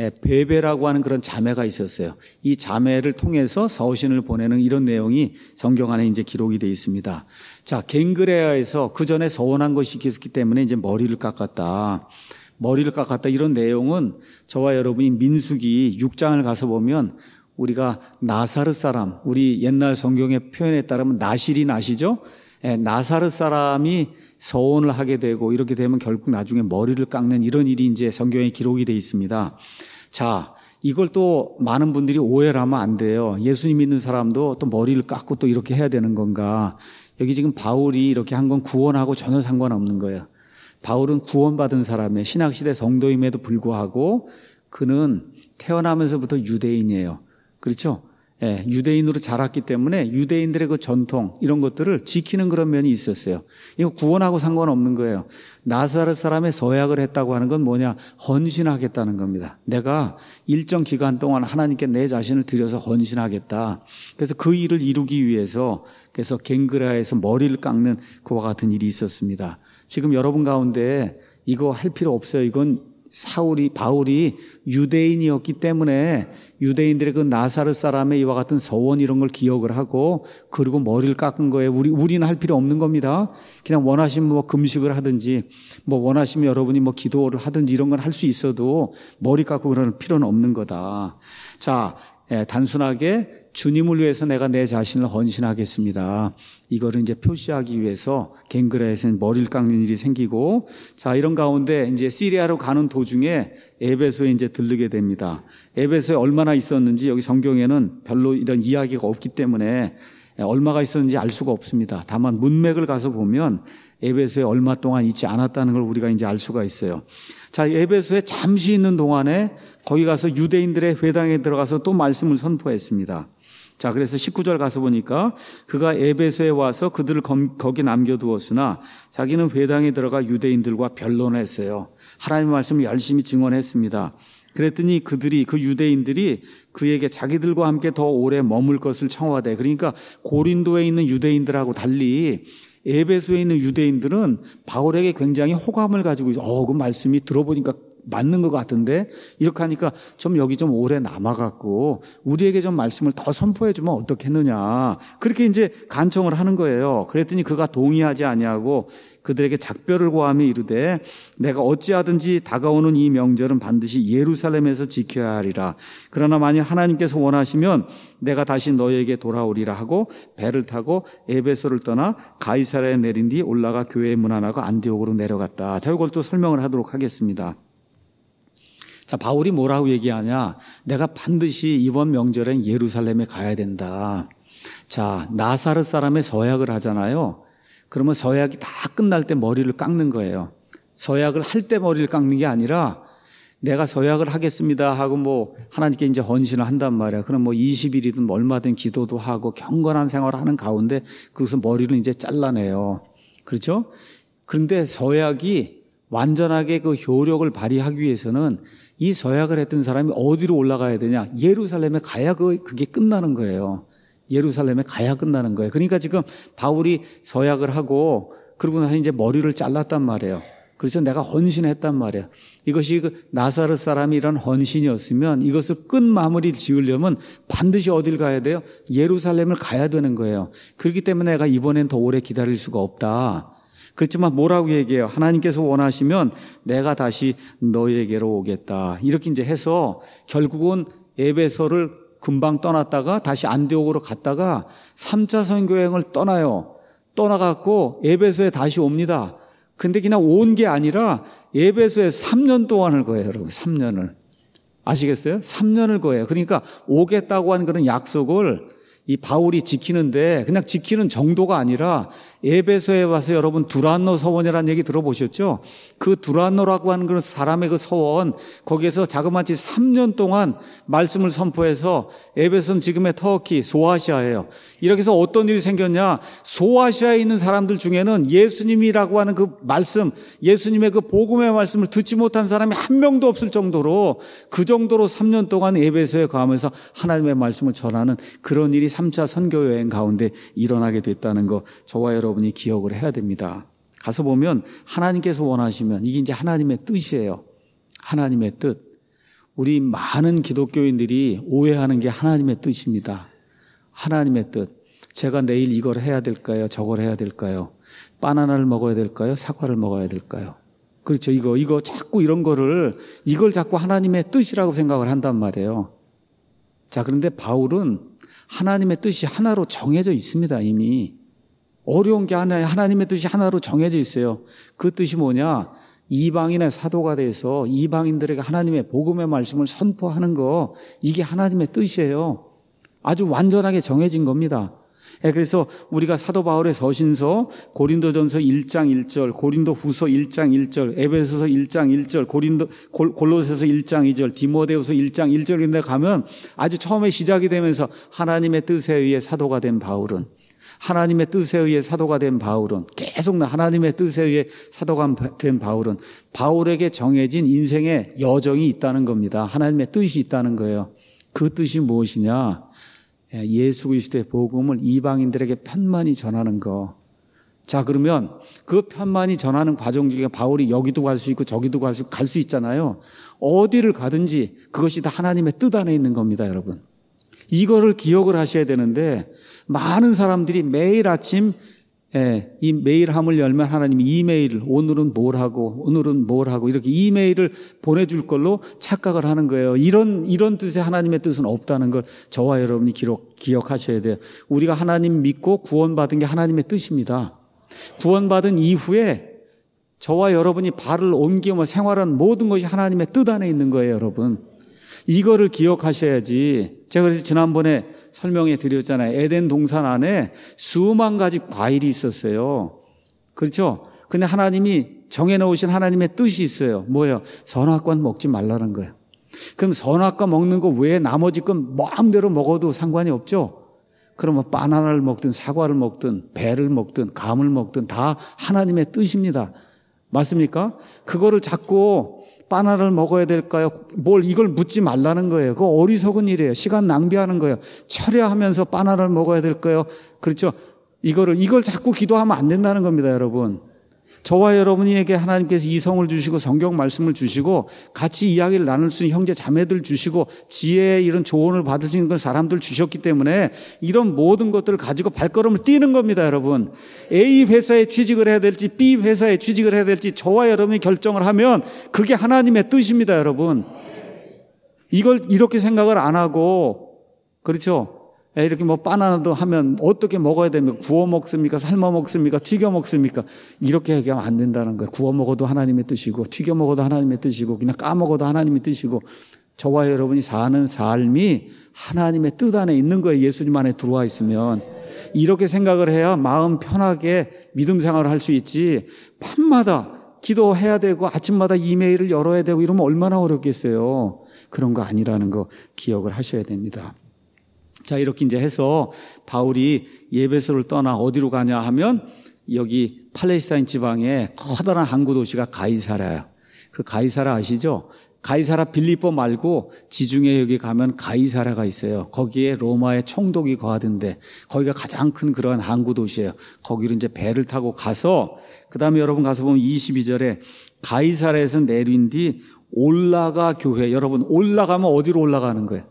[SPEAKER 1] 베베라고 하는 그런 자매가 있었어요. 이 자매를 통해서 서신을 보내는 이런 내용이 성경 안에 이제 기록이 되어 있습니다. 자, 겐그레아에서 그 전에 서원한 것이 있었기 때문에 이제 머리를 깎았다. 머리를 깎았다. 이런 내용은 저와 여러분이 민수기 육 장을 가서 보면 우리가 나사렛 사람, 우리 옛날 성경의 표현에 따르면 나실이 나시죠? 예, 나사렛 사람이 서원을 하게 되고 이렇게 되면 결국 나중에 머리를 깎는 이런 일이 이제 성경에 기록이 되어 있습니다. 자, 이걸 또 많은 분들이 오해를 하면 안 돼요. 예수님 믿는 사람도 또 머리를 깎고 또 이렇게 해야 되는 건가? 여기 지금 바울이 이렇게 한 건 구원하고 전혀 상관없는 거예요. 바울은 구원받은 사람의 신학시대 성도임에도 불구하고 그는 태어나면서부터 유대인이에요. 그렇죠? 예, 유대인으로 자랐기 때문에 유대인들의 그 전통 이런 것들을 지키는 그런 면이 있었어요. 이거 구원하고 상관없는 거예요. 나사렛 사람의 서약을 했다고 하는 건 뭐냐? 헌신하겠다는 겁니다. 내가 일정 기간 동안 하나님께 내 자신을 들여서 헌신하겠다. 그래서 그 일을 이루기 위해서 그래서 겐그라에서 머리를 깎는 그와 같은 일이 있었습니다. 지금 여러분 가운데 이거 할 필요 없어요. 이건 사울이 바울이 유대인이었기 때문에 유대인들의 그 나사렛 사람의 이와 같은 서원 이런 걸 기억을 하고 그리고 머리를 깎은 거예요. 우리 우리는 할 필요 없는 겁니다. 그냥 원하시면 뭐 금식을 하든지 뭐 원하시면 여러분이 뭐 기도를 하든지 이런 건 할 수 있어도 머리 깎고 그럴 필요는 없는 거다. 자, 예, 단순하게 주님을 위해서 내가 내 자신을 헌신하겠습니다. 이거를 이제 표시하기 위해서 겐그라에서는 머리를 깎는 일이 생기고, 자, 이런 가운데 이제 시리아로 가는 도중에 에베소에 이제 들르게 됩니다. 에베소에 얼마나 있었는지 여기 성경에는 별로 이런 이야기가 없기 때문에 얼마가 있었는지 알 수가 없습니다. 다만 문맥을 가서 보면 에베소에 얼마 동안 있지 않았다는 걸 우리가 이제 알 수가 있어요. 자, 에베소에 잠시 있는 동안에 거기 가서 유대인들의 회당에 들어가서 또 말씀을 선포했습니다. 자, 그래서 십구 절 가서 보니까 그가 에베소에 와서 그들을 거기 남겨두었으나 자기는 회당에 들어가 유대인들과 변론했어요. 하나님의 말씀을 열심히 증언했습니다. 그랬더니 그들이 그 유대인들이 그에게 자기들과 함께 더 오래 머물 것을 청하되, 그러니까 고린도에 있는 유대인들하고 달리 에베소에 있는 유대인들은 바울에게 굉장히 호감을 가지고 있어요. 어, 그 말씀이 들어보니까 맞는 것 같은데 이렇게 하니까 좀 여기 좀 오래 남아갖고 우리에게 좀 말씀을 더 선포해주면 어떻겠느냐, 그렇게 이제 간청을 하는 거예요. 그랬더니 그가 동의하지 아니하고 그들에게 작별을 고하며 이르되 내가 어찌하든지 다가오는 이 명절은 반드시 예루살렘에서 지켜야 하리라. 그러나 만약 하나님께서 원하시면 내가 다시 너에게 돌아오리라 하고 배를 타고 에베소를 떠나 가이사랴에 내린 뒤 올라가 교회의 문안하고 안디옥으로 내려갔다. 자, 이걸 또 설명을 하도록 하겠습니다. 자, 바울이 뭐라고 얘기하냐? 내가 반드시 이번 명절엔 예루살렘에 가야 된다. 자, 나사렛 사람의 서약을 하잖아요. 그러면 서약이 다 끝날 때 머리를 깎는 거예요. 서약을 할 때 머리를 깎는 게 아니라 내가 서약을 하겠습니다 하고 뭐 하나님께 이제 헌신을 한단 말이야. 그럼 뭐 이십 일이든 얼마든 기도도 하고 경건한 생활을 하는 가운데 그것은 머리를 이제 잘라내요. 그렇죠? 그런데 서약이 완전하게 그 효력을 발휘하기 위해서는 이 서약을 했던 사람이 어디로 올라가야 되냐? 예루살렘에 가야 그게 끝나는 거예요. 예루살렘에 가야 끝나는 거예요. 그러니까 지금 바울이 서약을 하고 그러고 나서 이제 머리를 잘랐단 말이에요. 그래서 내가 헌신했단 말이에요. 이것이 그 나사렛 사람이 이런 헌신이었으면 이것을 끝 마무리를 지으려면 반드시 어딜 가야 돼요? 예루살렘을 가야 되는 거예요. 그렇기 때문에 내가 이번엔 더 오래 기다릴 수가 없다. 그렇지만 뭐라고 얘기해요? 하나님께서 원하시면 내가 다시 너에게로 오겠다. 이렇게 이제 해서 결국은 에베소를 금방 떠났다가 다시 안디옥으로 갔다가 삼 차 선교여행을 떠나요. 떠나갖고 에베소에 다시 옵니다. 근데 그냥 온 게 아니라 에베소에 삼 년 동안을 거예요, 여러분. 삼 년을. 아시겠어요? 삼 년을 거예요. 그러니까 오겠다고 하는 그런 약속을 이 바울이 지키는데 그냥 지키는 정도가 아니라 에베소에 와서 여러분 두란노 서원이라는 얘기 들어보셨죠? 그 두란노라고 하는 그 사람의 그 서원, 거기에서 자그마치 삼 년 동안 말씀을 선포해서 에베소는 지금의 터키, 소아시아예요. 이렇게 해서 어떤 일이 생겼냐? 소아시아에 있는 사람들 중에는 예수님이라고 하는 그 말씀, 예수님의 그 복음의 말씀을 듣지 못한 사람이 한 명도 없을 정도로 그 정도로 삼 년 동안 에베소에 가면서 하나님의 말씀을 전하는 그런 일이 삼 차 선교 여행 가운데 일어나게 됐다는 거 저와 여러분이 기억을 해야 됩니다. 가서 보면 하나님께서 원하시면 이게 이제 하나님의 뜻이에요. 하나님의 뜻. 우리 많은 기독교인들이 오해하는 게 하나님의 뜻입니다. 하나님의 뜻. 제가 내일 이걸 해야 될까요? 저걸 해야 될까요? 바나나를 먹어야 될까요? 사과를 먹어야 될까요? 그렇죠. 이거, 이거 자꾸 이런 거를, 이걸 자꾸 하나님의 뜻이라고 생각을 한단 말이에요. 자, 그런데 바울은 하나님의 뜻이 하나로 정해져 있습니다, 이미. 어려운 게 하나예요. 하나님의 뜻이 하나로 정해져 있어요. 그 뜻이 뭐냐? 이방인의 사도가 돼서 이방인들에게 하나님의 복음의 말씀을 선포하는 거, 이게 하나님의 뜻이에요. 아주 완전하게 정해진 겁니다. 그래서 우리가 사도 바울의 서신서, 고린도전서 일 장 일 절, 고린도후서 일 장 일 절, 에베소서 일 장 일 절, 고린도 골로새서 일 장 이 절, 디모데후서 일 장 일 절에 가면 아주 처음에 시작이 되면서 하나님의 뜻에 의해 사도가 된 바울은, 하나님의 뜻에 의해 사도가 된 바울은, 계속 하나님의 뜻에 의해 사도가 된 바울은 바울에게 정해진 인생의 여정이 있다는 겁니다. 하나님의 뜻이 있다는 거예요. 그 뜻이 무엇이냐? 예수 그리스도의 복음을 이방인들에게 편만히 전하는 거. 자, 그러면 그 편만히 전하는 과정 중에 바울이 여기도 갈 수 있고 저기도 갈 수, 갈 수 있잖아요. 어디를 가든지 그것이 다 하나님의 뜻 안에 있는 겁니다, 여러분. 이거를 기억을 하셔야 되는데 많은 사람들이 매일 아침 예, 이 메일함을 열면 하나님이 이메일을 오늘은 뭘 하고 오늘은 뭘 하고 이렇게 이메일을 보내줄 걸로 착각을 하는 거예요. 이런 이런 뜻의 하나님의 뜻은 없다는 걸 저와 여러분이 기록, 기억하셔야 돼요. 우리가 하나님 믿고 구원받은 게 하나님의 뜻입니다. 구원받은 이후에 저와 여러분이 발을 옮기며 생활한 모든 것이 하나님의 뜻 안에 있는 거예요, 여러분. 이거를 기억하셔야지. 제가 그래서 지난번에 설명해 드렸잖아요. 에덴 동산 안에 수만 가지 과일이 있었어요. 그렇죠? 근데 하나님이 정해놓으신 하나님의 뜻이 있어요. 뭐예요? 선악과는 먹지 말라는 거예요. 그럼 선악과 먹는 거 외에 나머지 건 마음대로 먹어도 상관이 없죠? 그러면 바나나를 먹든 사과를 먹든 배를 먹든 감을 먹든 다 하나님의 뜻입니다. 맞습니까? 그거를 자꾸 바나나를 먹어야 될까요? 뭘 이걸 묻지 말라는 거예요. 그거 어리석은 일이에요. 시간 낭비하는 거예요. 철야하면서 바나나를 먹어야 될까요? 그렇죠? 이거를 이걸 자꾸 기도하면 안 된다는 겁니다, 여러분. 저와 여러분에게 하나님께서 이성을 주시고 성경 말씀을 주시고 같이 이야기를 나눌 수 있는 형제 자매들 주시고 지혜의 이런 조언을 받을 수 있는 사람들 주셨기 때문에 이런 모든 것들을 가지고 발걸음을 뛰는 겁니다, 여러분. A 회사에 취직을 해야 될지 B 회사에 취직을 해야 될지 저와 여러분이 결정을 하면 그게 하나님의 뜻입니다, 여러분. 이걸 이렇게 생각을 안 하고, 그렇죠? 이렇게 뭐 바나나도 하면 어떻게 먹어야 됩니까? 구워 먹습니까? 삶아 먹습니까? 튀겨 먹습니까? 이렇게 얘기하면 안 된다는 거예요. 구워 먹어도 하나님의 뜻이고 튀겨 먹어도 하나님의 뜻이고 그냥 까먹어도 하나님의 뜻이고 저와 여러분이 사는 삶이 하나님의 뜻 안에 있는 거예요. 예수님 안에 들어와 있으면. 이렇게 생각을 해야 마음 편하게 믿음 생활을 할 수 있지 밤마다 기도해야 되고 아침마다 이메일을 열어야 되고 이러면 얼마나 어렵겠어요. 그런 거 아니라는 거 기억을 하셔야 됩니다. 자, 이렇게 이제 해서 바울이 에베소를 떠나 어디로 가냐 하면 여기 팔레스타인 지방에 커다란 항구 도시가 가이사라예요. 그 가이사라 아시죠? 가이사라 빌립보 말고 지중해 여기 가면 가이사라가 있어요. 거기에 로마의 총독이 거하던데 거기가 가장 큰 그런 항구 도시예요. 거기로 이제 배를 타고 가서 그다음에 여러분 가서 보면 이십이 절에 가이사라에서 내린 뒤 올라가 교회. 여러분 올라가면 어디로 올라가는 거예요?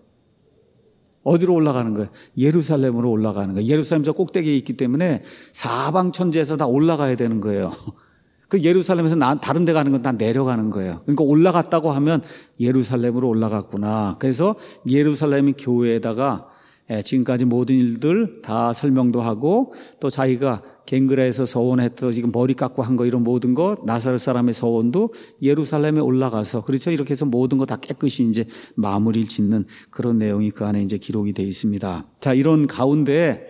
[SPEAKER 1] 어디로 올라가는 거예요? 예루살렘으로 올라가는 거예요. 예루살렘 저 꼭대기에 있기 때문에 사방 천지에서 다 올라가야 되는 거예요. 그 예루살렘에서 나, 다른 데 가는 건 다 내려가는 거예요. 그러니까 올라갔다고 하면 예루살렘으로 올라갔구나. 그래서 예루살렘 교회에다가 지금까지 모든 일들 다 설명도 하고 또 자기가 갱그라에서 서원했던 지금 머리 깎고 한 거 이런 모든 거 나사렛 사람의 서원도 예루살렘에 올라가서 그렇죠. 이렇게 해서 모든 거 다 깨끗이 이제 마무리를 짓는 그런 내용이 그 안에 이제 기록이 되어 있습니다. 자, 이런 가운데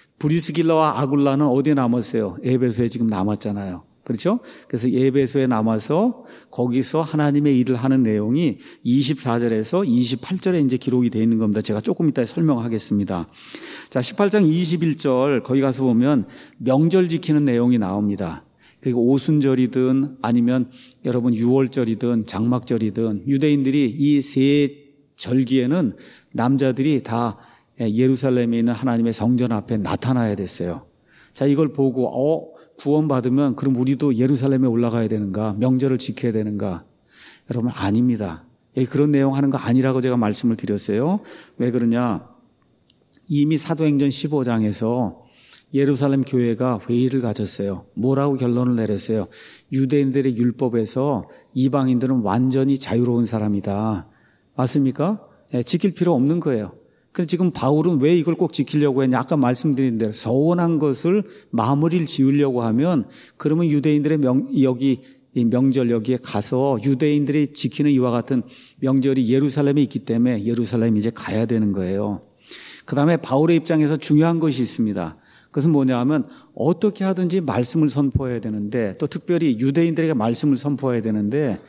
[SPEAKER 1] 브리스길라와 아굴라는 어디에 남았어요? 에베소에 지금 남았잖아요. 그렇죠? 그래서 에베소에 남아서 거기서 하나님의 일을 하는 내용이 이십사 절에서 이십팔 절에 이제 기록이 되어 있는 겁니다. 제가 조금 이따 설명하겠습니다. 자, 십팔 장 이십일 절 거기 가서 보면 명절 지키는 내용이 나옵니다. 그리고 오순절이든 아니면 여러분 유월절이든 장막절이든 유대인들이 이 세 절기에는 남자들이 다 예루살렘에 있는 하나님의 성전 앞에 나타나야 됐어요. 자, 이걸 보고 어 구원받으면 그럼 우리도 예루살렘에 올라가야 되는가? 명절을 지켜야 되는가? 여러분 아닙니다. 그런 내용 하는 거 아니라고 제가 말씀을 드렸어요. 왜 그러냐? 이미 사도행전 십오 장에서 예루살렘 교회가 회의를 가졌어요. 뭐라고 결론을 내렸어요? 유대인들의 율법에서 이방인들은 완전히 자유로운 사람이다. 맞습니까? 네, 지킬 필요 없는 거예요. 근데 지금 바울은 왜 이걸 꼭 지키려고 했냐? 아까 말씀드린 대로 서원한 것을 마무리를 지으려고 하면 그러면 유대인들의 명, 여기 이 명절 여기에 가서 유대인들이 지키는 이와 같은 명절이 예루살렘에 있기 때문에 예루살렘에 이제 가야 되는 거예요. 그 다음에 바울의 입장에서 중요한 것이 있습니다. 그것은 뭐냐 하면 어떻게 하든지 말씀을 선포해야 되는데 또 특별히 유대인들에게 말씀을 선포해야 되는데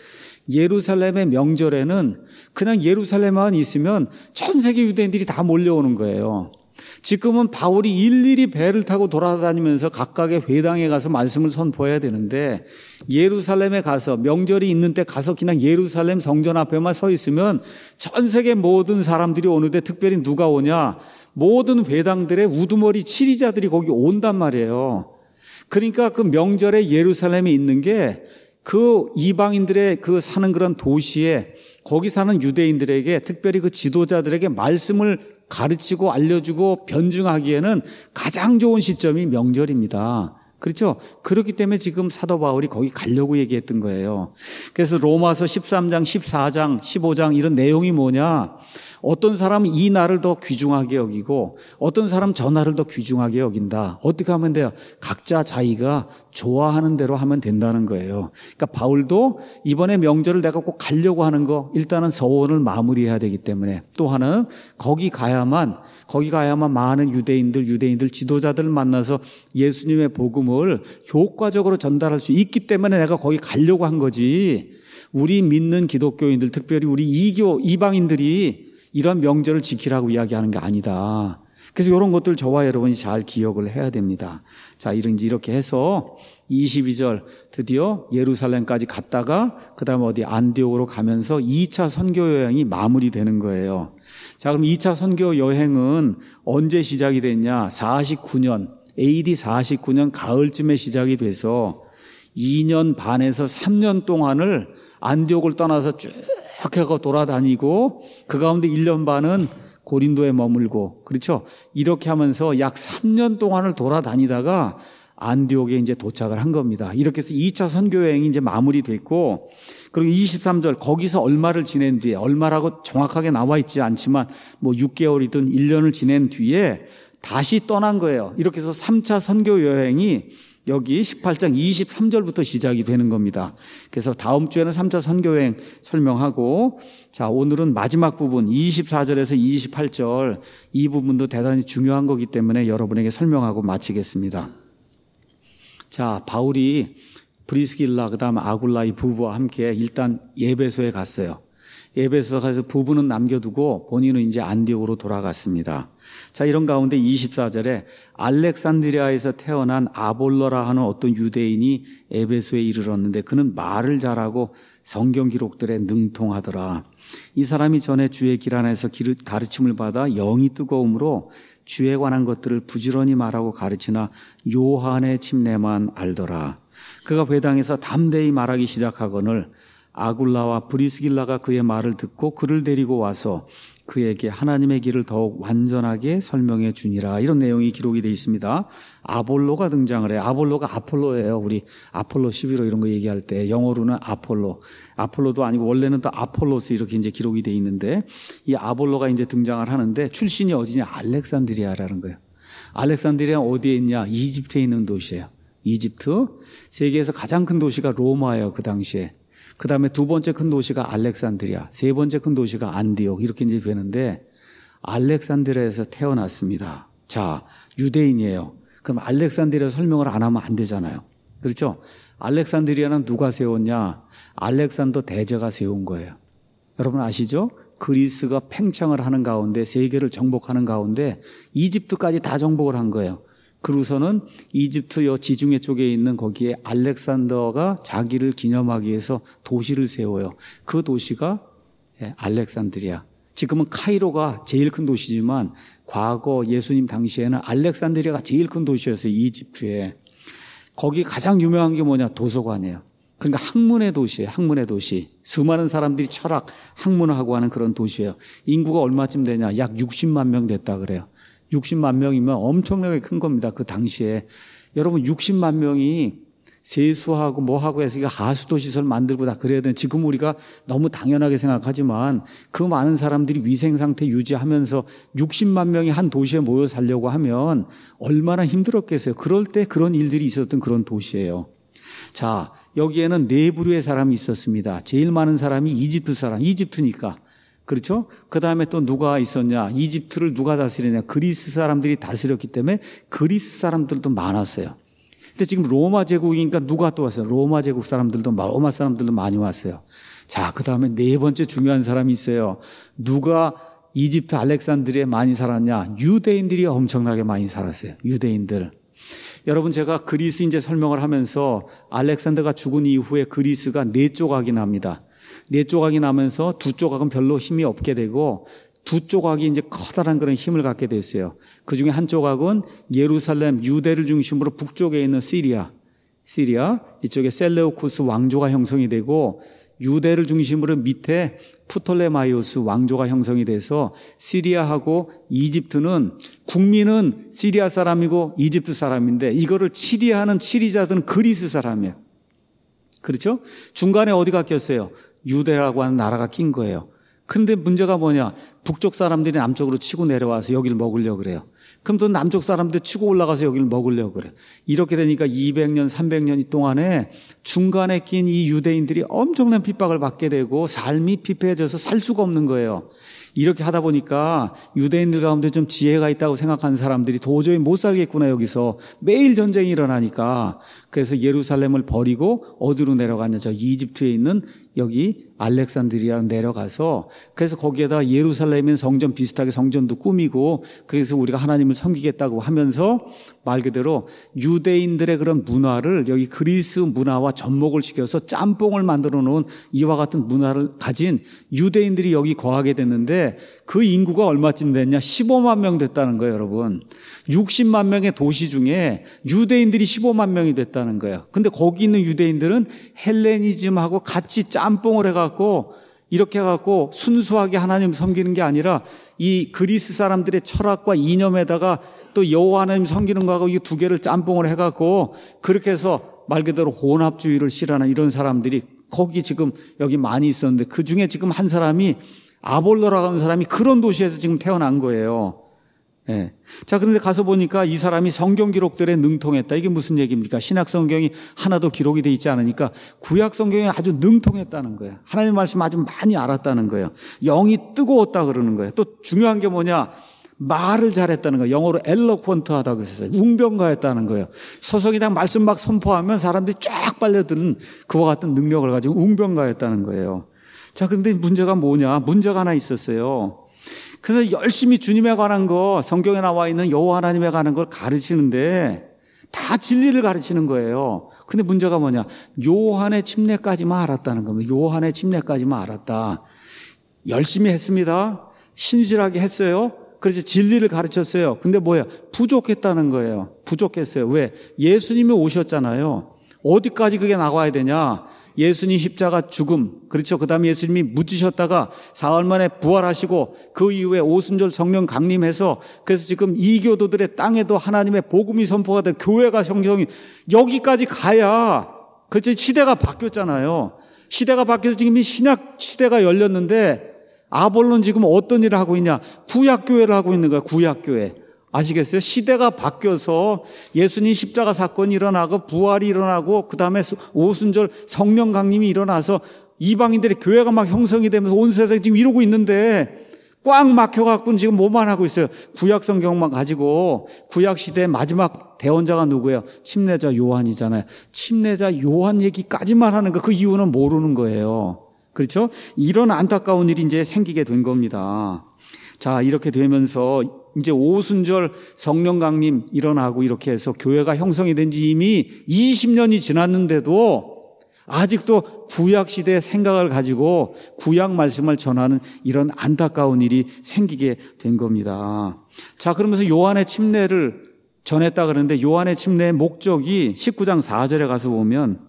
[SPEAKER 1] 예루살렘의 명절에는 그냥 예루살렘만 있으면 전 세계 유대인들이 다 몰려오는 거예요. 지금은 바울이 일일이 배를 타고 돌아다니면서 각각의 회당에 가서 말씀을 선포해야 되는데 예루살렘에 가서 명절이 있는 때 가서 그냥 예루살렘 성전 앞에만 서 있으면 전 세계 모든 사람들이 오는데 특별히 누가 오냐? 모든 회당들의 우두머리 치리자들이 거기 온단 말이에요. 그러니까 그 명절에 예루살렘에 있는 게 그 이방인들의 그 사는 그런 도시에 거기 사는 유대인들에게 특별히 그 지도자들에게 말씀을 가르치고 알려주고 변증하기에는 가장 좋은 시점이 명절입니다. 그렇죠? 그렇기 때문에 지금 사도 바울이 거기 가려고 얘기했던 거예요. 그래서 로마서 십삼 장, 십사 장, 십오 장 이런 내용이 뭐냐? 어떤 사람은 이 날을 더 귀중하게 여기고 어떤 사람은 저 날을 더 귀중하게 여긴다. 어떻게 하면 돼요? 각자 자기가 좋아하는 대로 하면 된다는 거예요. 그러니까 바울도 이번에 명절을 내가 꼭 가려고 하는 거 일단은 서원을 마무리해야 되기 때문에 또 하나는 거기 가야만 거기 가야만 많은 유대인들 유대인들 지도자들을 만나서 예수님의 복음을 효과적으로 전달할 수 있기 때문에 내가 거기 가려고 한 거지. 우리 믿는 기독교인들 특별히 우리 이교 이방인들이 이런 명절을 지키라고 이야기하는 게 아니다. 그래서 이런 것들 저와 여러분이 잘 기억을 해야 됩니다. 자, 이렇게 해서 이십이 절 드디어 예루살렘까지 갔다가 그 다음에 어디 안디옥으로 가면서 이 차 선교 여행이 마무리되는 거예요. 자, 그럼 이 차 선교 여행은 언제 시작이 됐냐? 사십구 년, 에이디 사십구 년 가을쯤에 시작이 돼서 이 년 반에서 삼 년 동안을 안디옥을 떠나서 쭉 하고 돌아다니고 그 가운데 일 년 반은 고린도에 머물고 그렇죠. 이렇게 하면서 약 삼 년 동안을 돌아다니다가 안디옥에 이제 도착을 한 겁니다. 이렇게 해서 이 차 선교 여행이 이제 마무리됐고 그리고 이십삼 절 거기서 얼마를 지낸 뒤에 얼마라고 정확하게 나와 있지 않지만 뭐 육 개월이든 일 년을 지낸 뒤에 다시 떠난 거예요. 이렇게 해서 삼 차 선교 여행이 여기 십팔 장 이십삼 절부터 시작이 되는 겁니다. 그래서 다음 주에는 삼 차 선교여행 설명하고 자 오늘은 마지막 부분 이십사 절에서 이십팔 절 이 부분도 대단히 중요한 거기 때문에 여러분에게 설명하고 마치겠습니다. 자 바울이 브리스길라 그다음 아굴라 이 부부와 함께 일단 에베소에 갔어요. 에베소에 가서 부부는 남겨두고 본인은 이제 안디옥으로 돌아갔습니다. 자, 이런 가운데 이십사 절에 알렉산드리아에서 태어난 아볼로라 하는 어떤 유대인이 에베소에 이르렀는데 그는 말을 잘하고 성경 기록들에 능통하더라. 이 사람이 전에 주의 길 안에서 가르침을 받아 영이 뜨거움으로 주에 관한 것들을 부지런히 말하고 가르치나 요한의 침례만 알더라. 그가 회당에서 담대히 말하기 시작하거늘 아굴라와 브리스길라가 그의 말을 듣고 그를 데리고 와서 그에게 하나님의 길을 더욱 완전하게 설명해 주니라. 이런 내용이 기록이 되어 있습니다. 아볼로가 등장을 해요. 아볼로가 아폴로예요. 우리 아폴로 십일 호 이런 거 얘기할 때 영어로는 아폴로. 아폴로도 아니고 원래는 또 아폴로스 이렇게 이제 기록이 되어 있는데 이 아볼로가 이제 등장을 하는데 출신이 어디냐? 알렉산드리아라는 거예요. 알렉산드리아 어디에 있냐? 이집트에 있는 도시예요. 이집트. 세계에서 가장 큰 도시가 로마예요. 그 당시에. 그 다음에 두 번째 큰 도시가 알렉산드리아, 세 번째 큰 도시가 안디옥 이렇게 이제 되는데 알렉산드리아에서 태어났습니다. 자, 유대인이에요. 그럼 알렉산드리아 설명을 안 하면 안 되잖아요. 그렇죠? 알렉산드리아는 누가 세웠냐? 알렉산더 대제가 세운 거예요. 여러분 아시죠? 그리스가 팽창을 하는 가운데 세계를 정복하는 가운데 이집트까지 다 정복을 한 거예요. 그러고서는 이집트 요 지중해 쪽에 있는 거기에 알렉산더가 자기를 기념하기 위해서 도시를 세워요. 그 도시가 알렉산드리아. 지금은 카이로가 제일 큰 도시지만 과거 예수님 당시에는 알렉산드리아가 제일 큰 도시였어요. 이집트에. 거기 가장 유명한 게 뭐냐? 도서관이에요. 그러니까 학문의 도시예요. 학문의 도시. 수많은 사람들이 철학, 학문을 하고 하는 그런 도시예요. 인구가 얼마쯤 되냐? 약 육십만 명 됐다 그래요. 육십만 명이면 엄청나게 큰 겁니다. 그 당시에. 여러분 육십만 명이 세수하고 뭐하고 해서 하수도 시설 만들고 다 그래야 되는 지금 우리가 너무 당연하게 생각하지만 그 많은 사람들이 위생 상태 유지하면서 육십만 명이 한 도시에 모여 살려고 하면 얼마나 힘들었겠어요. 그럴 때 그런 일들이 있었던 그런 도시예요. 자, 여기에는 네 부류의 사람이 있었습니다. 제일 많은 사람이 이집트 사람, 이집트니까. 그렇죠? 그 다음에 또 누가 있었냐? 이집트를 누가 다스리냐? 그리스 사람들이 다스렸기 때문에 그리스 사람들도 많았어요. 근데 지금 로마 제국이니까 누가 또 왔어요? 로마 제국 사람들도, 로마 사람들도 많이 왔어요. 자, 그 다음에 네 번째 중요한 사람이 있어요. 누가 이집트 알렉산드리아에 많이 살았냐? 유대인들이 엄청나게 많이 살았어요. 유대인들. 여러분 제가 그리스 이제 설명을 하면서 알렉산더가 죽은 이후에 그리스가 네 조각이 납니다. 네 조각이 나면서 두 조각은 별로 힘이 없게 되고 두 조각이 이제 커다란 그런 힘을 갖게 됐어요. 그 중에 한 조각은 예루살렘, 유대를 중심으로 북쪽에 있는 시리아, 시리아 이쪽에 셀레우쿠스 왕조가 형성이 되고 유대를 중심으로 밑에 프톨레마이오스 왕조가 형성이 돼서 시리아하고 이집트는 국민은 시리아 사람이고 이집트 사람인데 이거를 치리하는 치리자들은 그리스 사람이에요. 그렇죠? 중간에 어디가 꼈어요? 유대라고 하는 나라가 낀 거예요. 근데 문제가 뭐냐? 북쪽 사람들이 남쪽으로 치고 내려와서 여기를 먹으려고 그래요. 그럼 또 남쪽 사람들 치고 올라가서 여기를 먹으려고 그래요. 이렇게 되니까 이백 년, 삼백 년 동안에 중간에 낀 이 유대인들이 엄청난 핍박을 받게 되고 삶이 피폐해져서 살 수가 없는 거예요. 이렇게 하다 보니까 유대인들 가운데 좀 지혜가 있다고 생각하는 사람들이 도저히 못 살겠구나 여기서. 매일 전쟁이 일어나니까. 그래서 예루살렘을 버리고 어디로 내려갔냐? 저 이집트에 있는 여기 알렉산드리아로 내려가서 그래서 거기에다 예루살렘에 성전 비슷하게 성전도 꾸미고 그래서 우리가 하나님을 섬기겠다고 하면서 말 그대로 유대인들의 그런 문화를 여기 그리스 문화와 접목을 시켜서 짬뽕을 만들어 놓은 이와 같은 문화를 가진 유대인들이 여기 거하게 됐는데 그 인구가 얼마쯤 됐냐? 십오만 명 됐다는 거예요, 여러분. 육십만 명의 도시 중에 유대인들이 십오만 명이 됐다는 거예요. 근데 거기 있는 유대인들은 헬레니즘하고 같이 짬뽕을 해갖고 이렇게 해갖고 순수하게 하나님 섬기는 게 아니라 이 그리스 사람들의 철학과 이념에다가 또 여호와 하나님 섬기는 거하고 이 두 개를 짬뽕을 해갖고 그렇게 해서 말 그대로 혼합주의를 실현하는 이런 사람들이 거기 지금 여기 많이 있었는데 그 중에 지금 한 사람이 아볼로라고 하는 사람이 그런 도시에서 지금 태어난 거예요. 예. 자, 그런데 가서 보니까 이 사람이 성경 기록들에 능통했다. 이게 무슨 얘기입니까? 신약 성경이 하나도 기록이 돼 있지 않으니까 구약 성경에 아주 능통했다는 거예요. 하나님 말씀 아주 많이 알았다는 거예요. 영이 뜨거웠다 그러는 거예요. 또 중요한 게 뭐냐? 말을 잘했다는 거예요. 영어로 엘로퀀트하다고 했어요. 웅변가했다는 거예요. 서서 그냥 말씀 막 선포하면 사람들이 쫙 빨려드는 그와 같은 능력을 가지고 웅변가했다는 거예요. 자, 그런데 문제가 뭐냐? 문제가 하나 있었어요. 그래서 열심히 주님에 관한 거, 성경에 나와 있는 여호와 하나님에 관한 걸 가르치는데 다 진리를 가르치는 거예요. 근데 문제가 뭐냐? 요한의 침례까지만 알았다는 겁니다. 요한의 침례까지만 알았다. 열심히 했습니다. 신실하게 했어요. 그래서 진리를 가르쳤어요. 근데 뭐야? 부족했다는 거예요. 부족했어요. 왜? 예수님이 오셨잖아요. 어디까지 그게 나와야 되냐? 예수님 십자가 죽음, 그렇죠. 그 다음에 예수님이 묻히셨다가 사흘 만에 부활하시고 그 이후에 오순절 성령 강림해서 그래서 지금 이교도들의 땅에도 하나님의 복음이 선포가 돼 교회가 형성이 여기까지 가야 그렇죠. 시대가 바뀌었잖아요. 시대가 바뀌어서 지금 이 신약 시대가 열렸는데 아볼론 지금 어떤 일을 하고 있냐? 구약교회를 하고 있는 거야. 구약교회. 아시겠어요? 시대가 바뀌어서 예수님 십자가 사건이 일어나고 부활이 일어나고 그 다음에 오순절 성령 강림이 일어나서 이방인들의 교회가 막 형성이 되면서 온 세상에 지금 이러고 있는데 꽉 막혀갖고 지금 뭐만 하고 있어요? 구약 성경만 가지고 구약 시대의 마지막 대언자가 누구예요? 침례자 요한이잖아요. 침례자 요한 얘기까지만 하는 거 그 이유는 모르는 거예요. 그렇죠? 이런 안타까운 일이 이제 생기게 된 겁니다. 자, 이렇게 되면서 이제 오순절 성령 강림 일어나고 이렇게 해서 교회가 형성이 된 지 이미 이십 년이 지났는데도 아직도 구약 시대의 생각을 가지고 구약 말씀을 전하는 이런 안타까운 일이 생기게 된 겁니다. 자, 그러면서 요한의 침례를 전했다 그러는데 요한의 침례의 목적이 십구 장 사 절에 가서 보면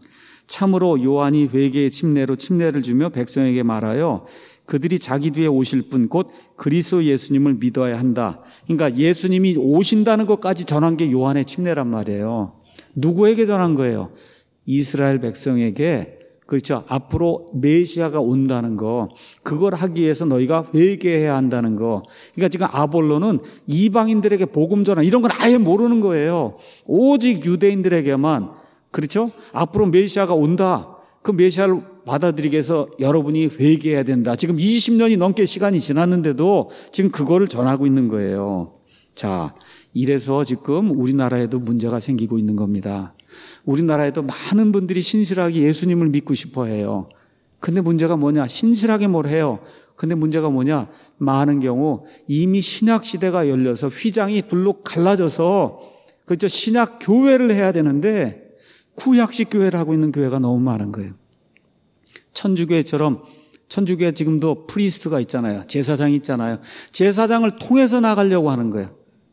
[SPEAKER 1] 참으로 요한이 회개의 침례로 침례를 주며 백성에게 말하여 그들이 자기 뒤에 오실 분 곧 그리스도 예수님을 믿어야 한다. 그러니까 예수님이 오신다는 것까지 전한 게 요한의 침례란 말이에요. 누구에게 전한 거예요? 이스라엘 백성에게. 그렇죠. 앞으로 메시아가 온다는 거. 그걸 하기 위해서 너희가 회개해야 한다는 거. 그러니까 지금 아볼로는 이방인들에게 복음 전한 이런 건 아예 모르는 거예요. 오직 유대인들에게만. 그렇죠. 앞으로 메시아가 온다. 그 메시아를 받아들이기 위해서 여러분이 회개해야 된다. 지금 이십 년이 넘게 시간이 지났는데도 지금 그거를 전하고 있는 거예요. 자, 이래서 지금 우리나라에도 문제가 생기고 있는 겁니다. 우리나라에도 많은 분들이 신실하게 예수님을 믿고 싶어 해요. 근데 문제가 뭐냐? 신실하게 뭘 해요? 근데 문제가 뭐냐? 많은 경우 이미 신약 시대가 열려서 휘장이 둘로 갈라져서 그렇죠. 신약 교회를 해야 되는데 구약식 교회를 하고 있는 교회가 너무 많은 거예요. 천주교회처럼 천주교회 지금도 프리스트가 있잖아요. 제사장이 있잖아요. 제사장을 통해서 나가려고 하는 거예요.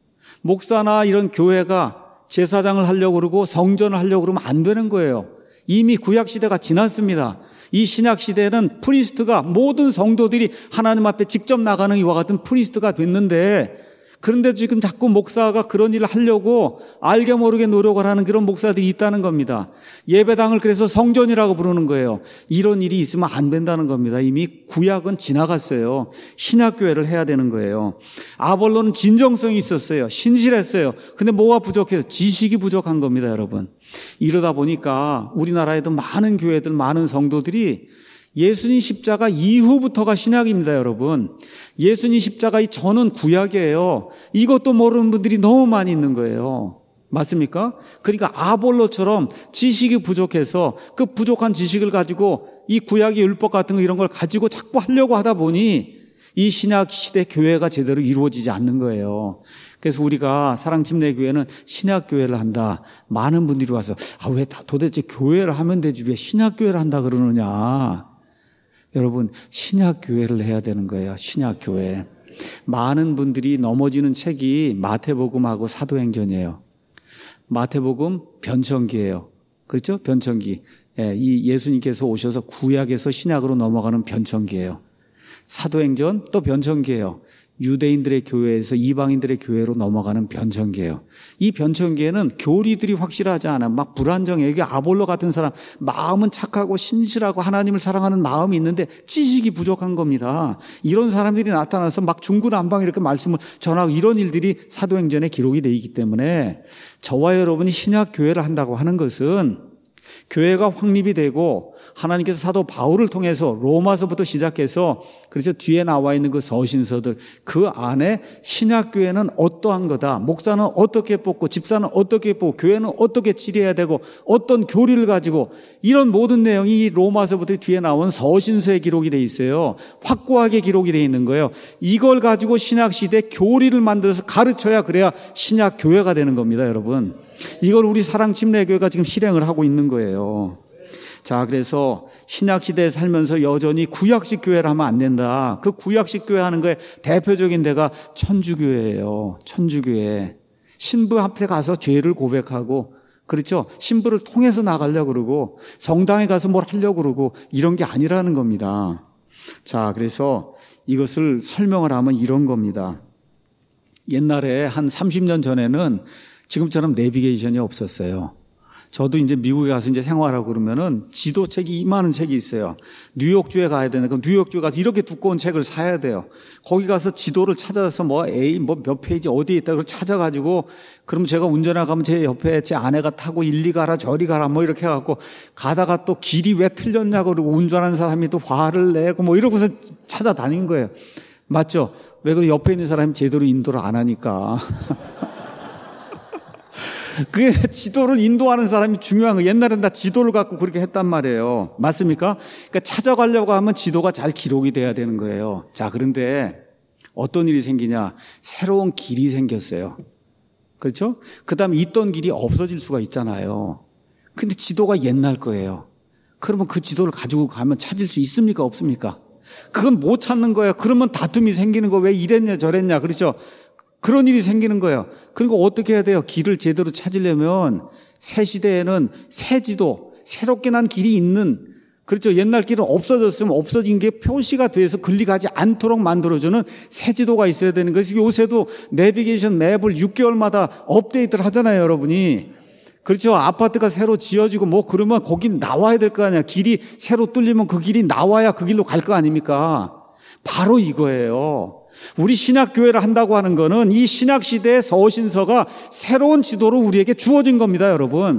[SPEAKER 1] 목사나 이런 교회가 제사장을 하려고 그러고 성전을 하려고 그러면 안 되는 거예요. 이미 구약 시대가 지났습니다. 이 신약 시대에는 프리스트가 모든 성도들이 하나님 앞에 직접 나가는 이와 같은 프리스트가 됐는데 그런데 지금 자꾸 목사가 그런 일을 하려고 알게 모르게 노력을 하는 그런 목사들이 있다는 겁니다. 예배당을 그래서 성전이라고 부르는 거예요. 이런 일이 있으면 안 된다는 겁니다. 이미 구약은 지나갔어요. 신약교회를 해야 되는 거예요. 아볼로는 진정성이 있었어요. 신실했어요. 근데 뭐가 부족해서 지식이 부족한 겁니다, 여러분. 이러다 보니까 우리나라에도 많은 교회들, 많은 성도들이 예수님 십자가 이후부터가 신약입니다, 여러분. 예수님 십자가 이 전은 구약이에요. 이것도 모르는 분들이 너무 많이 있는 거예요. 맞습니까? 그러니까 아볼로처럼 지식이 부족해서 그 부족한 지식을 가지고 이 구약의 율법 같은 거 이런 걸 가지고 자꾸 하려고 하다 보니 이 신약 시대 교회가 제대로 이루어지지 않는 거예요. 그래서 우리가 사랑침례교회는 신약교회를 한다. 많은 분들이 와서 아, 왜 도대체 교회를 하면 되지 왜 신약교회를 한다 그러느냐. 여러분 신약교회를 해야 되는 거예요. 신약교회. 많은 분들이 넘어지는 책이 마태복음하고 사도행전이에요. 마태복음 변천기예요. 그렇죠? 변천기. 예, 이 예수님께서 오셔서 구약에서 신약으로 넘어가는 변천기예요. 사도행전 또 변천기예요. 유대인들의 교회에서 이방인들의 교회로 넘어가는 변천기예요. 이 변천기에는 교리들이 확실하지 않아. 막 불안정해. 이게 아볼로 같은 사람 마음은 착하고 신실하고 하나님을 사랑하는 마음이 있는데 지식이 부족한 겁니다. 이런 사람들이 나타나서 막 중구난방 이렇게 말씀을 전하고 이런 일들이 사도행전에 기록이 되어 있기 때문에 저와 여러분이 신약 교회를 한다고 하는 것은 교회가 확립이 되고 하나님께서 사도 바울을 통해서 로마서부터 시작해서 그래서 뒤에 나와 있는 그 서신서들 그 안에 신약교회는 어떠한 거다. 목사는 어떻게 뽑고 집사는 어떻게 뽑고 교회는 어떻게 지려야 되고 어떤 교리를 가지고 이런 모든 내용이 로마서부터 뒤에 나온 서신서에 기록이 돼 있어요. 확고하게 기록이 돼 있는 거예요. 이걸 가지고 신약시대 교리를 만들어서 가르쳐야 그래야 신약교회가 되는 겁니다, 여러분. 이걸 우리 사랑침례교회가 지금 실행을 하고 있는 거예요. 자, 그래서 신약시대에 살면서 여전히 구약식 교회를 하면 안 된다. 그 구약식 교회 하는 거에 대표적인 데가 천주교회예요. 천주교회. 신부 앞에 가서 죄를 고백하고 그렇죠? 신부를 통해서 나가려고 그러고 성당에 가서 뭘 하려고 그러고 이런 게 아니라는 겁니다. 자, 그래서 이것을 설명을 하면 이런 겁니다. 옛날에 한 삼십 년 전에는 지금처럼 내비게이션이 없었어요. 저도 이제 미국에 가서 이제 생활하고 그러면은 지도책이 이만한 책이 있어요. 뉴욕주에 가야 되는, 그럼 뉴욕주에 가서 이렇게 두꺼운 책을 사야 돼요. 거기 가서 지도를 찾아서 뭐 A, 뭐 몇 페이지 어디에 있다, 그걸 찾아가지고, 그럼 제가 운전하고 가면 제 옆에 제 아내가 타고 일리 가라, 저리 가라, 뭐 이렇게 해갖고, 가다가 또 길이 왜 틀렸냐고 그러고 운전하는 사람이 또 화를 내고 뭐 이러고서 찾아다닌 거예요. 맞죠? 왜 그래? 옆에 있는 사람이 제대로 인도를 안 하니까. 그게 지도를 인도하는 사람이 중요한 거예요. 옛날엔 다 지도를 갖고 그렇게 했단 말이에요. 맞습니까? 그러니까 찾아가려고 하면 지도가 잘 기록이 돼야 되는 거예요. 자, 그런데 어떤 일이 생기냐? 새로운 길이 생겼어요. 그렇죠? 그 다음에 있던 길이 없어질 수가 있잖아요. 근데 지도가 옛날 거예요. 그러면 그 지도를 가지고 가면 찾을 수 있습니까? 없습니까? 그건 못 찾는 거예요. 그러면 다툼이 생기는 거. 왜 이랬냐 저랬냐. 그렇죠? 그런 일이 생기는 거예요. 그리고 어떻게 해야 돼요? 길을 제대로 찾으려면 새 시대에는 새 지도, 새롭게 난 길이 있는, 그렇죠? 옛날 길은 없어졌으면 없어진 게 표시가 돼서 걸리가지 않도록 만들어주는 새 지도가 있어야 되는 거예요. 요새도 내비게이션 맵을 육 개월마다 업데이트를 하잖아요, 여러분이. 그렇죠? 아파트가 새로 지어지고 뭐 그러면 거긴 나와야 될 거 아니야. 길이 새로 뚫리면 그 길이 나와야 그 길로 갈 거 아닙니까? 바로 이거예요. 우리 신약교회를 한다고 하는 거는 이 신약시대의 서신서가 새로운 지도로 우리에게 주어진 겁니다, 여러분.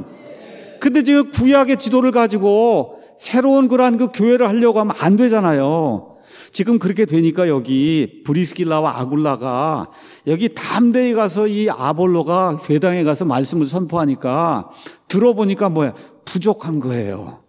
[SPEAKER 1] 근데 지금 구약의 지도를 가지고 새로운 그러한 그 교회를 하려고 하면 안 되잖아요. 지금 그렇게 되니까 여기 브리스길라와 아굴라가 여기 담대히 가서 이 아볼로가 회당에 가서 말씀을 선포하니까 들어보니까 뭐야? 부족한 거예요.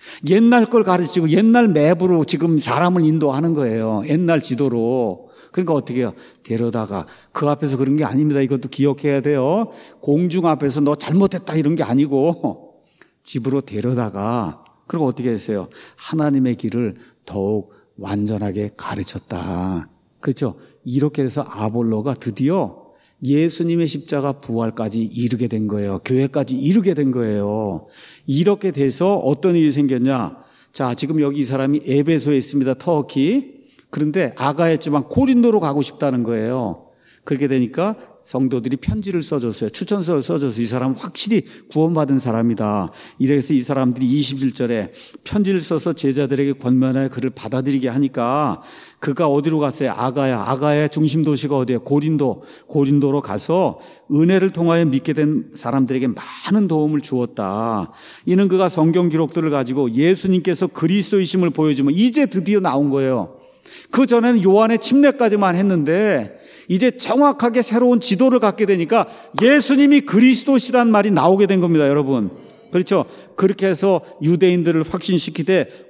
[SPEAKER 1] 옛날 걸 가르치고 옛날 맵으로 지금 사람을 인도하는 거예요. 옛날 지도로. 그러니까 어떻게 해요? 데려다가 그 앞에서 그런 게 아닙니다. 이것도 기억해야 돼요. 공중 앞에서 너 잘못했다 이런 게 아니고 집으로 데려다가 그리고 어떻게 했어요? 하나님의 길을 더욱 완전하게 가르쳤다. 그렇죠? 이렇게 해서 아볼로가 드디어 예수님의 십자가 부활까지 이르게 된 거예요. 교회까지 이르게 된 거예요. 이렇게 돼서 어떤 일이 생겼냐? 자, 지금 여기 이 사람이 에베소에 있습니다. 터키. 그런데 아가야지만 고린도로 가고 싶다는 거예요. 그렇게 되니까 성도들이 편지를 써줬어요. 추천서를 써줘서 이 사람은 확실히 구원받은 사람이다. 이래서 이 사람들이 이십일 절에 편지를 써서 제자들에게 권면하여 그를 받아들이게 하니까 그가 어디로 갔어요? 아가야. 아가야의 중심 도시가 어디예요? 고린도. 고린도로 가서 은혜를 통하여 믿게 된 사람들에게 많은 도움을 주었다. 이는 그가 성경 기록들을 가지고 예수님께서 그리스도이심을 보여주면 이제 드디어 나온 거예요. 그 전에는 요한의 침례까지만 했는데 이제 정확하게 새로운 지도를 갖게 되니까 예수님이 그리스도시란 말이 나오게 된 겁니다, 여러분. 그렇죠? 그렇게 해서 유대인들을 확신시키되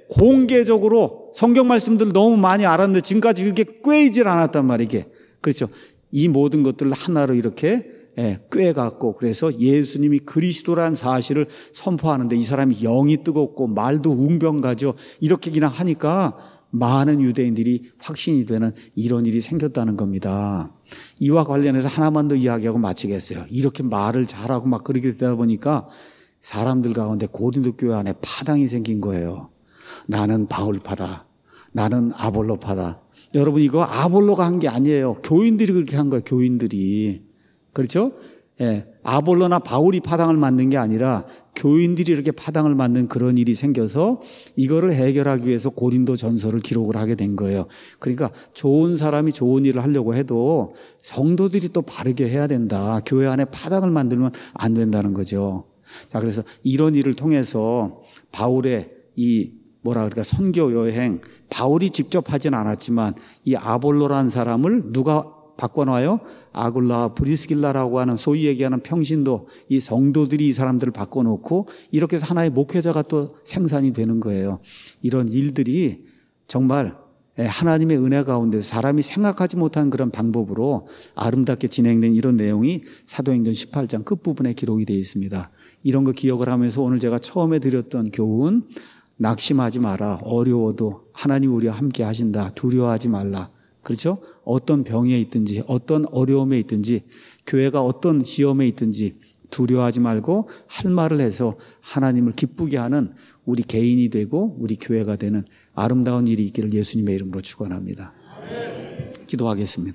[SPEAKER 1] 공개적으로 성경 말씀들을 너무 많이 알았는데 지금까지 그게 꿰이질 않았단 말이게. 그렇죠? 이 모든 것들을 하나로 이렇게 예, 꿰갖고 그래서 예수님이 그리스도란 사실을 선포하는데 이 사람이 영이 뜨겁고 말도 웅변가죠. 이렇게 그냥 하니까 많은 유대인들이 확신이 되는 이런 일이 생겼다는 겁니다. 이와 관련해서 하나만 더 이야기하고 마치겠어요. 이렇게 말을 잘하고 막 그렇게 되다 보니까 사람들 가운데 고린도 교회 안에 파당이 생긴 거예요. 나는 바울파다. 나는 아볼로파다. 여러분 이거 아볼로가 한 게 아니에요. 교인들이 그렇게 한 거예요. 교인들이. 그렇죠? 예, 아볼로나 바울이 파당을 만든 게 아니라 교인들이 이렇게 파당을 만든 그런 일이 생겨서 이거를 해결하기 위해서 고린도 전서를 기록을 하게 된 거예요. 그러니까 좋은 사람이 좋은 일을 하려고 해도 성도들이 또 바르게 해야 된다. 교회 안에 파당을 만들면 안 된다는 거죠. 자, 그래서 이런 일을 통해서 바울의 이 뭐라 그럴까 선교 여행, 바울이 직접 하진 않았지만 이 아볼로라는 사람을 누가 바꿔놔요? 아굴라, 브리스길라라고 하는 소위 얘기하는 평신도 이 성도들이 이 사람들을 바꿔놓고 이렇게 해서 하나의 목회자가 또 생산이 되는 거예요. 이런 일들이 정말 하나님의 은혜 가운데 사람이 생각하지 못한 그런 방법으로 아름답게 진행된 이런 내용이 사도행전 십팔 장 끝부분에 기록이 되어 있습니다. 이런 거 기억을 하면서 오늘 제가 처음에 드렸던 교훈, 낙심하지 마라. 어려워도 하나님 우리와 함께 하신다. 두려워하지 말라. 그렇죠? 어떤 병에 있든지 어떤 어려움에 있든지 교회가 어떤 시험에 있든지 두려워하지 말고 할 말을 해서 하나님을 기쁘게 하는 우리 개인이 되고 우리 교회가 되는 아름다운 일이 있기를 예수님의 이름으로 축원합니다. 기도하겠습니다.